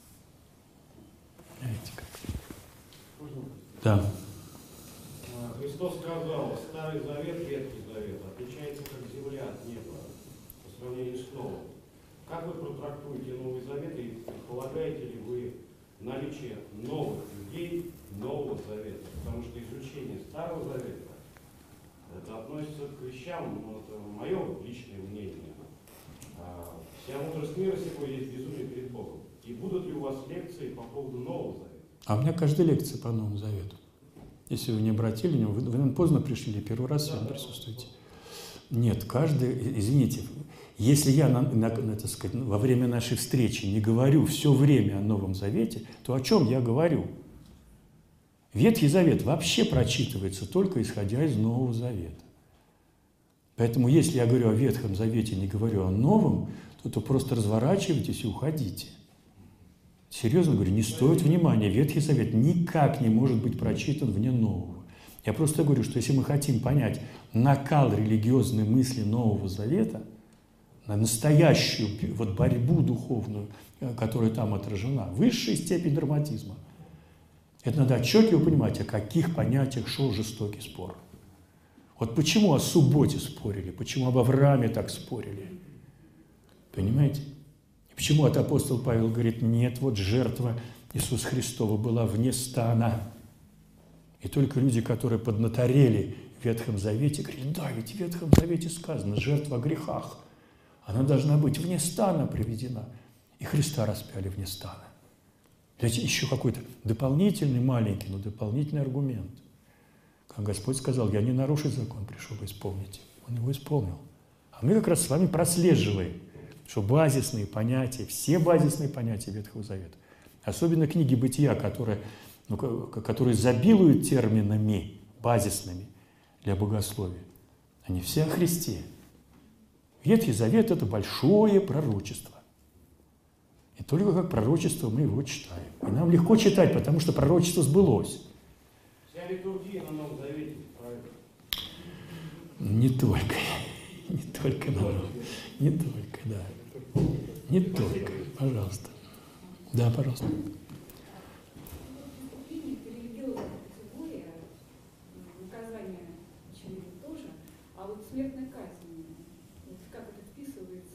Знаете как? Да. Христос сказал, Старый Завет, Ветхий Завет отличается как земля от неба по сравнению с Новым. Как вы протрактуете Новый Завет и полагаете ли вы наличие новых людей Нового Завета? Потому что изучение Старого Завета это относится к вещам, ну, это мое личное мнение. А, вся мудрость мира сего есть безумие перед Богом. И будут ли у вас лекции по поводу Нового Завета? А у меня каждая лекция по Новому Завету. Если вы не обратили на него, вы, вы наверное, поздно пришли или первый раз сегодня присутствуете. Нет, каждый, извините, если я на, на, на, так сказать, во время нашей встречи не говорю все время о Новом Завете, то о чем я говорю? Ветхий Завет вообще прочитывается только исходя из Нового Завета. Поэтому если я говорю о Ветхом Завете, не говорю о Новом, то, то просто разворачивайтесь и уходите. Серьезно говорю, не стоит внимания. Ветхий Завет никак не может быть прочитан вне Нового. Я просто говорю, что если мы хотим понять накал религиозной мысли Нового Завета, на настоящую вот борьбу духовную, которая там отражена, высшая степень драматизма, это надо отчетливо понимать, о каких понятиях шел жестокий спор. Вот почему о субботе спорили, почему об Аврааме так спорили. Понимаете? И почему от апостол Павел говорит, нет, вот жертва Иисуса Христова была вне стана. И только люди, которые поднаторели в Ветхом Завете, говорят, да, ведь в Ветхом Завете сказано, жертва о грехах. Она должна быть вне стана приведена. И Христа распяли вне стана. Знаете, еще какой-то дополнительный, маленький, но дополнительный аргумент. Как Господь сказал, я не нарушить закон пришел исполнить. Он его исполнил. А мы как раз с вами прослеживаем, что базисные понятия, все базисные понятия Ветхого Завета, особенно книги Бытия, которые, ну, которые изобилуют терминами базисными для богословия, они все о Христе. Ветхий Завет – это большое пророчество. И только как пророчество мы его читаем. И нам легко читать, потому что пророчество сбылось. Вся литургия на Новом Завете, правильно? Не только. Не только на Новом. Не только, да. Не только. Пожалуйста. Да, пожалуйста. Смертная казнь. Как это вписывается?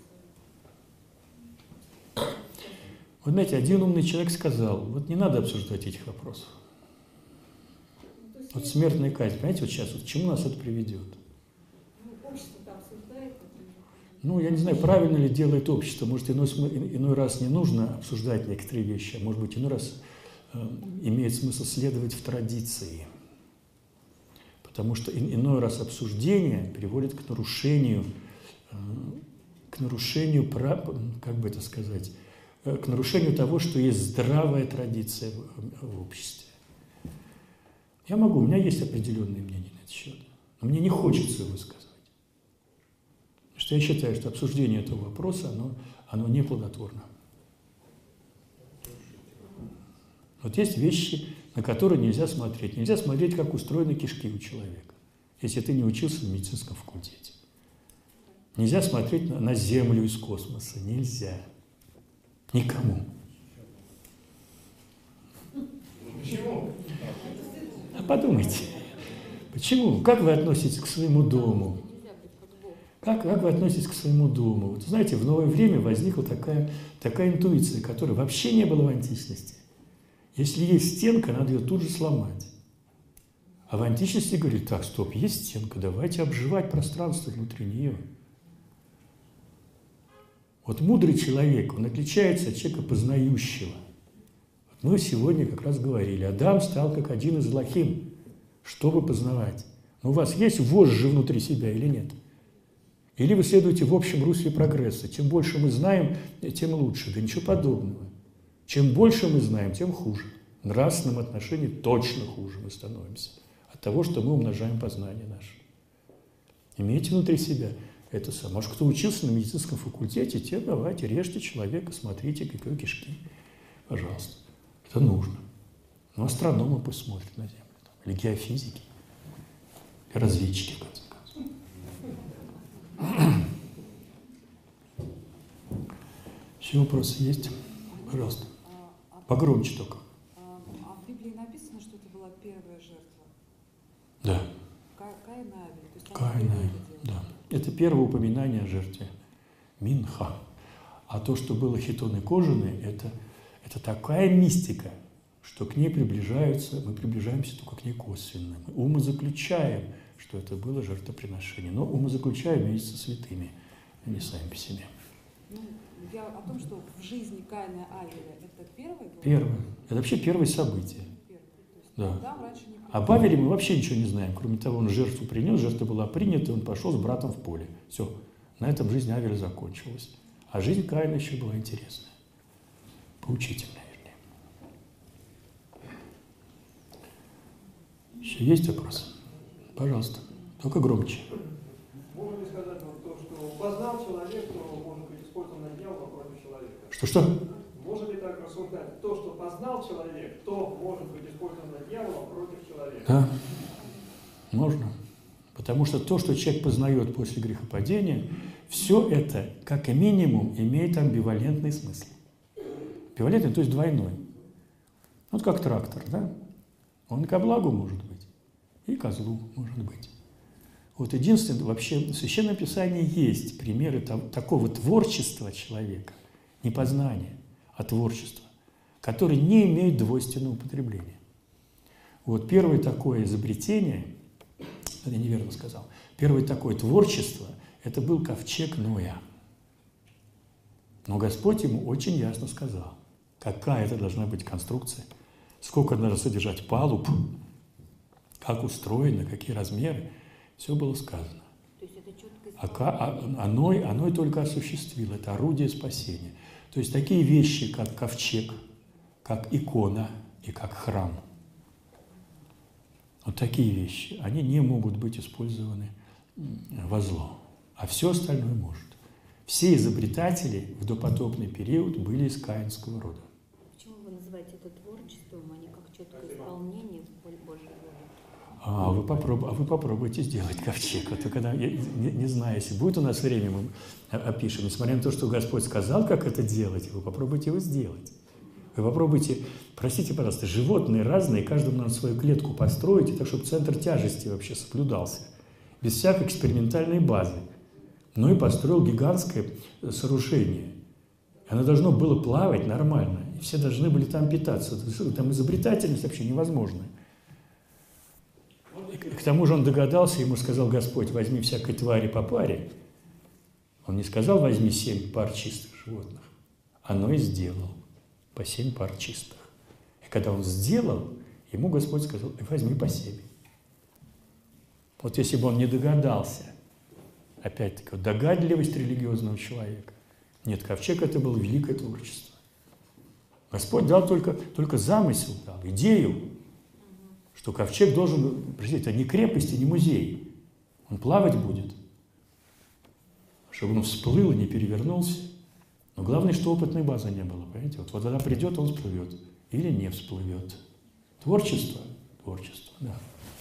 Вы знаете, один умный человек сказал, вот не надо обсуждать этих вопросов. Ну, вот смертная казнь, понимаете, вот сейчас, вот к чему нас это приведет? Ну, общество-то обсуждает. Ну, я не знаю, правильно ли делает общество. Может, иной, иной раз не нужно обсуждать некоторые вещи, а может быть, иной раз э, имеет смысл следовать в традиции. Потому что иной раз обсуждение приводит к нарушению, к нарушению, как бы это сказать, к нарушению того, что есть здравая традиция в обществе. Я могу, у меня есть определенные мнения на этот счет, но мне не хочется его высказывать. Потому что я считаю, что обсуждение этого вопроса, оно, оно неплодотворно. Вот есть вещи, на которые нельзя смотреть. Нельзя смотреть, как устроены кишки у человека, если ты не учился на медицинском факультете. Нельзя смотреть на, на Землю из космоса. Нельзя. Никому. Почему? А подумайте. Почему? Как вы относитесь к своему дому? Как, как вы относитесь к своему дому? Вот, знаете, в новое время возникла такая, такая интуиция, которой вообще не было в античности. Если есть стенка, надо ее тут же сломать. А в античности говорит, так, стоп, есть стенка, давайте обживать пространство внутри нее. Вот мудрый человек, он отличается от человека познающего. Вот мы сегодня как раз говорили, Адам стал как один из лохим, чтобы познавать. Но у вас есть вожжи внутри себя или нет? Или вы следуете в общем русле прогресса? Чем больше мы знаем, тем лучше. Да ничего подобного. Чем больше мы знаем, тем хуже. В нравственном отношении точно хуже мы становимся от того, что мы умножаем познание наше. Имейте внутри себя это самое. Может, кто учился на медицинском факультете, те давайте, режьте человека, смотрите, какие кишки. Пожалуйста. Это нужно. Но астрономы пусть смотрят на Землю. Там, или геофизики, или разведчики, в конце концов. Еще вопросы есть? Пожалуйста. Погромче только. А в Библии написано, что это была первая жертва? Да. Каин и Авель. Каин и Авель, да. Это первое упоминание о жертве. Минха. А то, что было хитоны кожаные, это, это такая мистика, что к ней приближаются, мы приближаемся только к ней косвенно. Мы умозаключаем, что это было жертвоприношение. Но умозаключаем вместе со святыми, а не сами по себе. Ну, я о том, что в жизни Каина и Авеля это первое было? Первое. Это вообще первое событие. Первое. То есть Да. Адам раньше не О Бавеле мы вообще ничего не знаем. Кроме того, он жертву принес, жертва была принята, он пошел с братом в поле. Все, на этом жизнь Авеля закончилась. А жизнь Каина еще была интересная. Поучительная, вернее. Еще есть вопросы? Пожалуйста, только громче. Можно ли сказать вот то, что познал человек, то может быть использовано дьяволом против человека? Что-что? Можно ли так рассуждать? То, что познал человек, то может быть использовано дьяволом против человека? Да, можно. Потому что то, что человек познает после грехопадения, все это, как и минимум, имеет амбивалентный смысл. Амбивалентный, то есть двойной. Вот как трактор, да? Он и ко благу может быть, и ко злу может быть. Вот единственное, вообще в Священном Писании есть примеры там, такого творчества человека, не познания, а творчества, которые не имеют двойственного употребления. Вот первое такое изобретение, я неверно сказал, первое такое творчество, это был ковчег Ноя. Но Господь ему очень ясно сказал, какая это должна быть конструкция, сколько надо содержать палуб, как устроено, какие размеры. Все было сказано. То есть это четко а, а, а Ной, а Ной только осуществил, это орудие спасения. То есть такие вещи, как ковчег, как икона и как храм, вот такие вещи, они не могут быть использованы во зло. А все остальное может. Все изобретатели в допотопный период были из каинского рода. Почему вы называете это творчеством, а не как четкое исполнение Божьей воли? А вы, попроб... а вы попробуйте сделать ковчег. Вот когда, я не, не знаю, если будет у нас время, мы опишем. Несмотря на то, что Господь сказал, как это делать, вы попробуйте его сделать. Вы попробуйте, простите, пожалуйста, животные разные, каждому надо свою клетку построить, так, чтобы центр тяжести вообще соблюдался, без всякой экспериментальной базы. Ну и построил гигантское сооружение. Оно должно было плавать нормально, и все должны были там питаться. Там изобретательность вообще невозможная. И к тому же он догадался, ему сказал Господь, возьми всякой твари по паре. Он не сказал, возьми семь пар чистых животных. Оно и сделал по семь пар чистых. И когда он сделал, ему Господь сказал, возьми по семь. Вот если бы он не догадался, опять-таки, вот догадливость религиозного человека. Нет, ковчег это было великое творчество. Господь дал только, только замысел, дал, идею, что ковчег должен, простите, не крепость и не музей. Он плавать будет, чтобы он всплыл и не перевернулся. Но главное, что опытной базы не было, понимаете? Вот, вот когда придет, он всплывет или не всплывет. Творчество, творчество, да.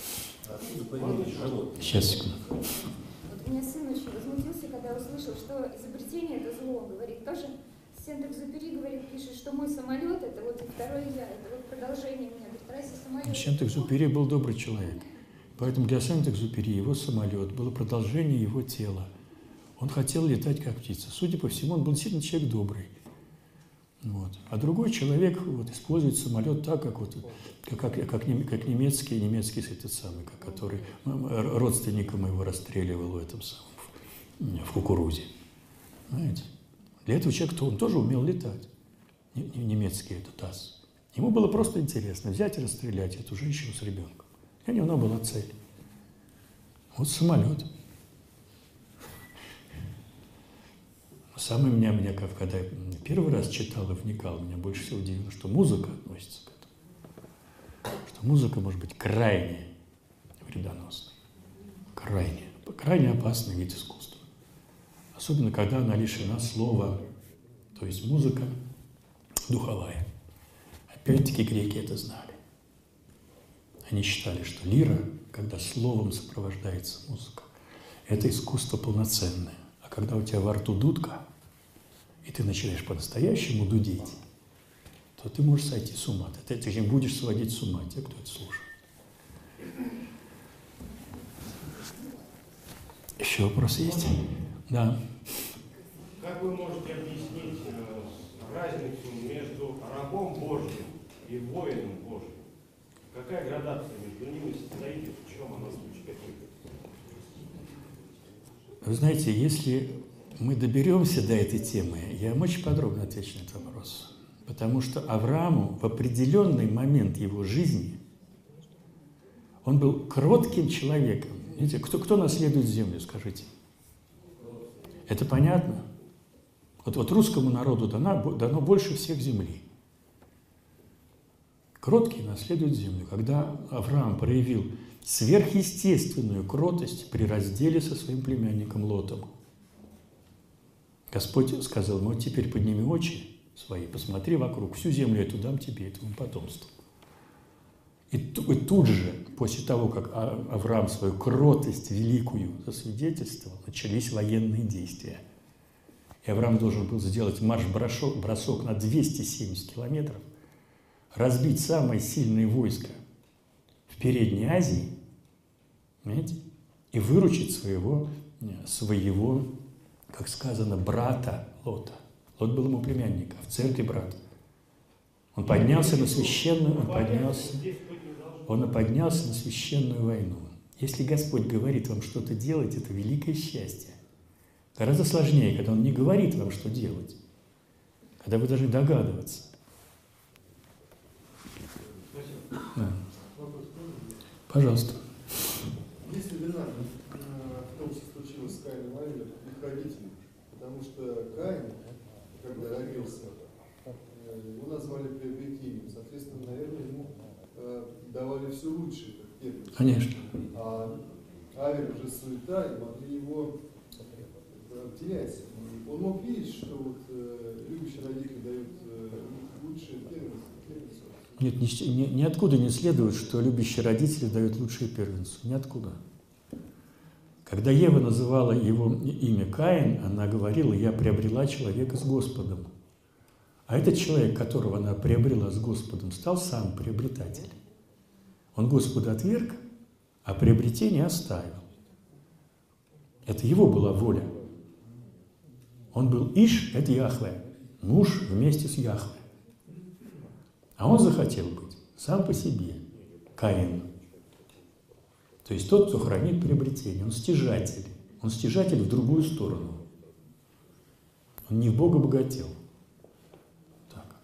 Сейчас, секунду. Вот у меня сын очень возмутился, когда услышал, что изобретение – это зло. Он говорит, тоже Сент-Экзюпери, говорит, пишет, что мой самолет – это вот второй я, это вот продолжение меня. Говорит, раз я самолет… Сент-Экзюпери был добрый человек. Поэтому для Сент-Экзюпери его самолет было продолжение его тела. Он хотел летать как птица. Судя по всему, он был действительно человек добрый. Вот. А другой человек вот, использует самолет так, как, вот, как, как, как, как немецкий, немецкий этот самый, как, который родственникам его расстреливал в этом самом, в кукурузе. Знаете? Для этого человека он тоже умел летать. Немецкий этот ас. Ему было просто интересно взять и расстрелять эту женщину с ребенком. И у него была цель. Вот самолет. Самое меня, меня, когда я первый раз читал и вникал, меня больше всего удивило, что музыка относится к этому. Что музыка может быть крайне вредоносной. Крайне. Крайне опасный вид искусства. Особенно, когда она лишена слова. То есть музыка духовая. Опять-таки греки это знали. Они считали, что лира, когда словом сопровождается музыка, это искусство полноценное. А когда у тебя во рту дудка, и ты начинаешь по-настоящему дудеть, то ты можешь сойти с ума. Ты, ты не будешь сводить с ума те, кто это слушает. Еще вопросы есть? Да. Как вы можете объяснить э, разницу между рабом Божьим и воином Божьим? Какая градация между ними состоит, в чем она заключается? Вы знаете, если мы доберемся до этой темы, я вам очень подробно отвечу на этот вопрос. Потому что Аврааму в определенный момент его жизни Он был кротким человеком. Видите, кто, кто наследует землю, скажите? Это понятно? Вот, вот русскому народу дано, дано больше всех земли. Кроткий наследует землю. Когда Авраам проявил сверхъестественную кротость при разделе со своим племянником Лотом, Господь сказал ему: вот теперь подними очи свои, посмотри вокруг, всю землю эту дам тебе, этому потомству. И, и тут же, после того, как Авраам свою кротость великую засвидетельствовал, начались военные действия. И Авраам должен был сделать марш-бросок бросок на двести семьдесят километров, разбить самое сильное войско в Передней Азии, понимаете, и выручить своего, своего, как сказано, брата Лота. Лот был ему племянник, а в церкви брат. Он поднялся на священную, он поднялся, он поднялся на священную войну. Если Господь говорит вам что-то делать, это великое счастье. Гораздо сложнее, когда Он не говорит вам, что делать, когда вы должны догадываться. Да. Пожалуйста. Если вина в том, что случилось с Каином и Авелем, их родителей, потому что Каин, когда родился, его назвали приобретением, соответственно, наверное, ему давали все лучшее, как первый. Конечно. А Авель уже суета, и могли его терять. Он мог видеть, что вот, э, любящие родители дают э, лучшее первенство. Нет, ни, ни, ниоткуда не следует, что любящие родители дают лучшее первенство. Ниоткуда. Когда Ева называла его имя Каин, она говорила: «Я приобрела человека с Господом». А этот человек, которого она приобрела с Господом, стал сам приобретатель. Он Господа отверг, а приобретение оставил. Это его была воля. Он был Иш, это Яхве, муж вместе с Яхве. А он захотел быть сам по себе, Каин. То есть тот, кто хранит приобретение, он стяжатель. Он стяжатель в другую сторону. Он не в Бога богател. Так.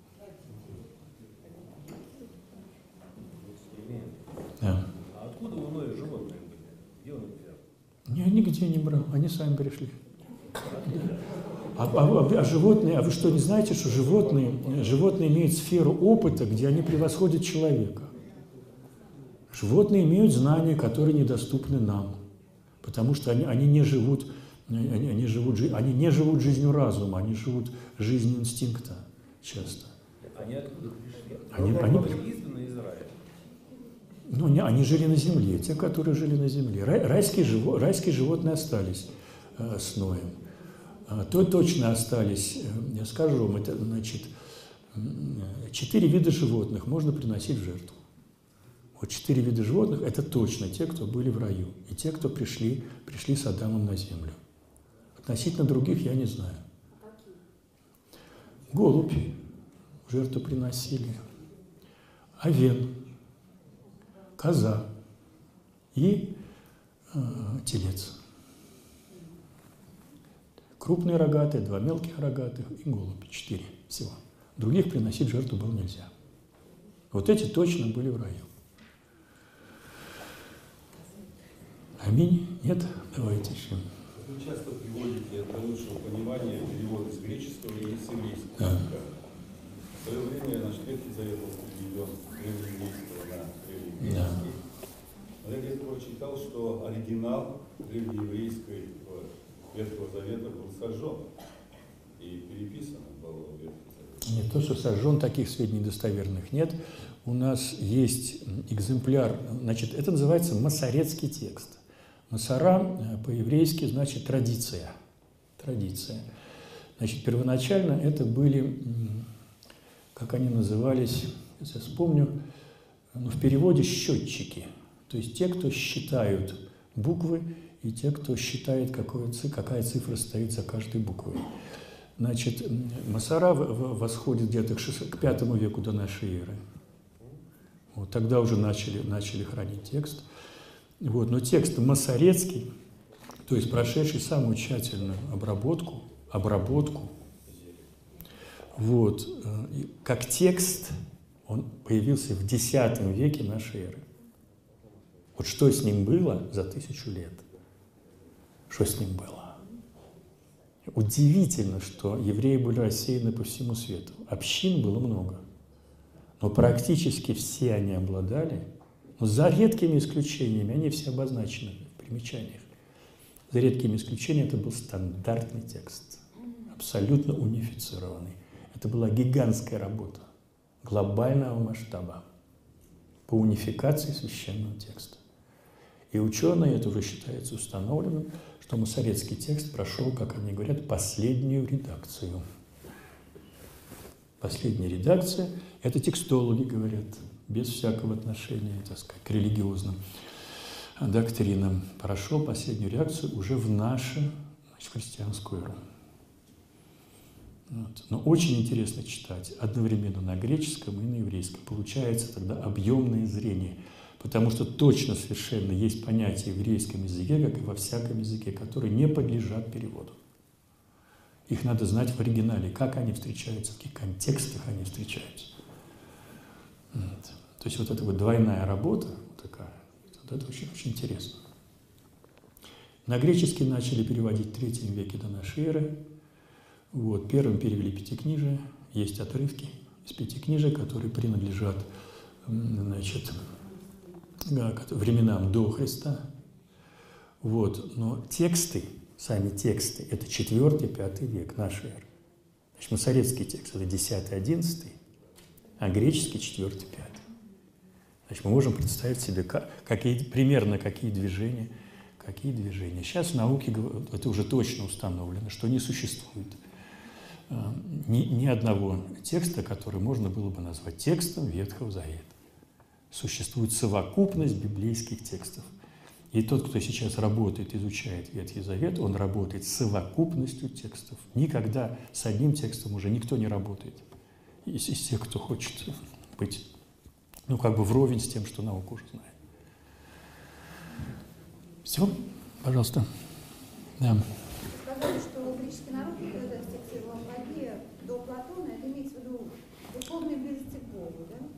Да. А откуда у Ноя животные были? Где он их взял? Я нигде не брал, они сами пришли. А, а, а животные, а вы что, не знаете, что животные, животные имеют сферу опыта, где они превосходят человека? Животные имеют знания, которые недоступны нам, потому что они, они, не, живут, они, они, живут, они не живут жизнью разума, они живут жизнью инстинкта часто. Они откуда пришли? Они, они, были изгнаны из рая. Ну, не, они жили на земле, те, которые жили на земле. Рай, райские, живо, райские животные остались э, с Ноем. А, то точно остались, я скажу вам, это, значит, четыре вида животных можно приносить в жертву. Вот четыре вида животных – это точно те, кто были в раю, и те, кто пришли, пришли с Адамом на землю. Относительно других я не знаю. Голубь в жертву приносили, овен, коза и э, телец. Крупные рогатые, два мелких рогатых и голубь. Четыре всего. Других приносить в жертву было нельзя. Вот эти точно были в раю. Аминь? Нет? Давайте еще. Вы часто приводите для лучшего понимания перевод из греческого и из еврейского. Да. В свое время наш Ветхий Завет был переведен с древнееврейского на древнееврейский. Да. Но я где-то прочитал, что оригинал древнееврейской Ветхого Завета был сожжен и переписан был в Ветхий Завет. Не то, что сожжен, таких сведений достоверных нет. У нас есть экземпляр, значит, это называется масорецкий текст. Масора по-еврейски значит традиция. Традиция. Значит, первоначально это были, как они назывались, если я вспомню, ну, в переводе счетчики. То есть те, кто считают буквы, и те, кто считает, какой, какая цифра стоит за каждой буквой. Значит, масора восходит где-то к, к пятому веку до нашей эры. Вот тогда уже начали, начали хранить текст. Вот, но текст масорецкий, то есть прошедший самую тщательную обработку, обработку, вот, как текст, он появился в десятом веке нашей эры. Вот что с ним было за тысячу лет? Что с ним было? Удивительно, что евреи были рассеяны по всему свету. Общин было много. Но практически все они обладали, но за редкими исключениями, они все обозначены в примечаниях. За редкими исключениями это был стандартный текст, абсолютно унифицированный. Это была гигантская работа глобального масштаба по унификации священного текста. И ученые, это уже считается установленным, что масоретский текст прошел, как они говорят, последнюю редакцию. Последняя редакция, это текстологи говорят, без всякого отношения, так сказать, к религиозным доктринам, прошел последнюю реакцию уже в нашу, значит, христианскую эру. Вот. Но очень интересно читать одновременно на греческом и на еврейском. Получается тогда объемное зрение, потому что точно совершенно есть понятия в еврейском языке, как и во всяком языке, которые не подлежат переводу. Их надо знать в оригинале, как они встречаются, в каких контекстах они встречаются. Вот. То есть вот эта вот двойная работа, вот такая, вот это очень, очень интересно. На греческий начали переводить в третьем веке до нашей эры. Вот. Первым перевели Пятикнижие, есть отрывки из Пятикнижия, которые принадлежат, значит, временам до Христа. Вот. Но тексты, сами тексты, это четвёртый-пятый век нашей эры. Значит, масоретский текст – это десятый-одиннадцатый, а греческий – четвёртый-пятый. Значит, мы можем представить себе, как, какие, примерно какие движения, какие движения. Сейчас в науке это уже точно установлено, что не существует ни, ни одного текста, который можно было бы назвать текстом Ветхого Завета. Существует совокупность библейских текстов. И тот, кто сейчас работает, изучает Ветхий Завет, он работает с совокупностью текстов. Никогда с одним текстом уже никто не работает из, из тех, кто хочет быть, ну, как бы вровень с тем, что наука уже знает. Все, пожалуйста. Да. Сказали, что греческий народ, когда текстировал Плагия до Платона, это имеется в виду духовной близости к Богу, да?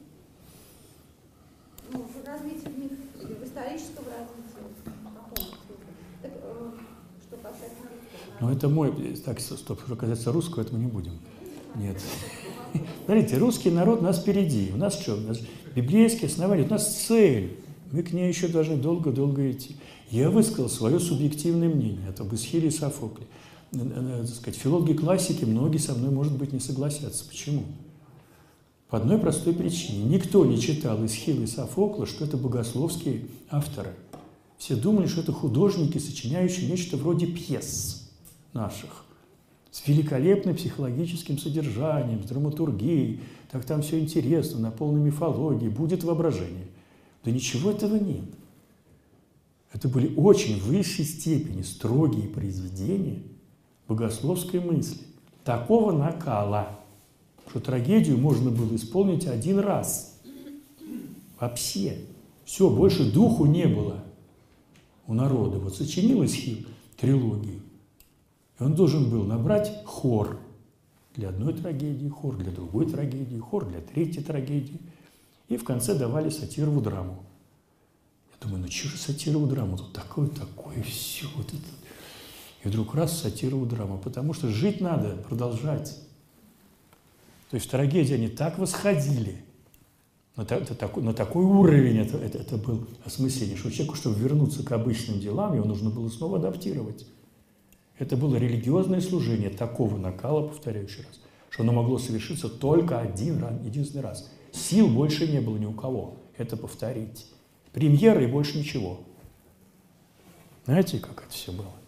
Ну, в развитии в них, в историческом развитии, в каком так, э, что касается русского. Ну, это мой, так, стоп, что касается русского, это мы не будем. Нет. Смотрите, русский народ у нас впереди. У нас что? У нас библейские основания, у нас цель. Мы к ней еще должны долго-долго идти. Я высказал свое субъективное мнение. Это об Эсхиле и Софокле. Так сказать, филологи классики, многие со мной, может быть, не согласятся. Почему? По одной простой причине. Никто не читал Эсхила и Софокла, что это богословские авторы. Все думали, что это художники, сочиняющие нечто вроде пьес наших, с великолепным психологическим содержанием, с драматургией. Так там все интересно, на полной мифологии, будет воображение. Да ничего этого нет. Это были очень в высшей степени строгие произведения богословской мысли. Такого накала, что трагедию можно было исполнить один раз. Вообще. Все, больше духу не было у народа. Вот сочинил Эсхил трилогию, и он должен был набрать хор для одной трагедии, хор для другой трагедии, хор для третьей трагедии. И в конце давали сатировую драму. Я думаю, ну что же сатировую драму? Тут такое, такое, все. Вот это. И вдруг раз сатировую драму. Потому что жить надо, продолжать. То есть в трагедии они так восходили, на, на, на такой уровень это, это, это был осмысление, что человеку, чтобы вернуться к обычным делам, его нужно было снова адаптировать. Это было религиозное служение такого накала, повторяю еще раз, что оно могло совершиться только один раз, единственный раз. Сил больше не было ни у кого это повторить. Премьера и больше ничего. Знаете, как это все было?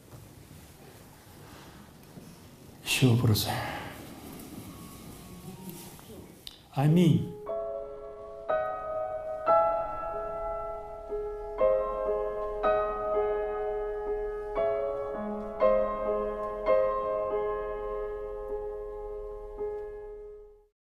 Еще вопросы? Аминь.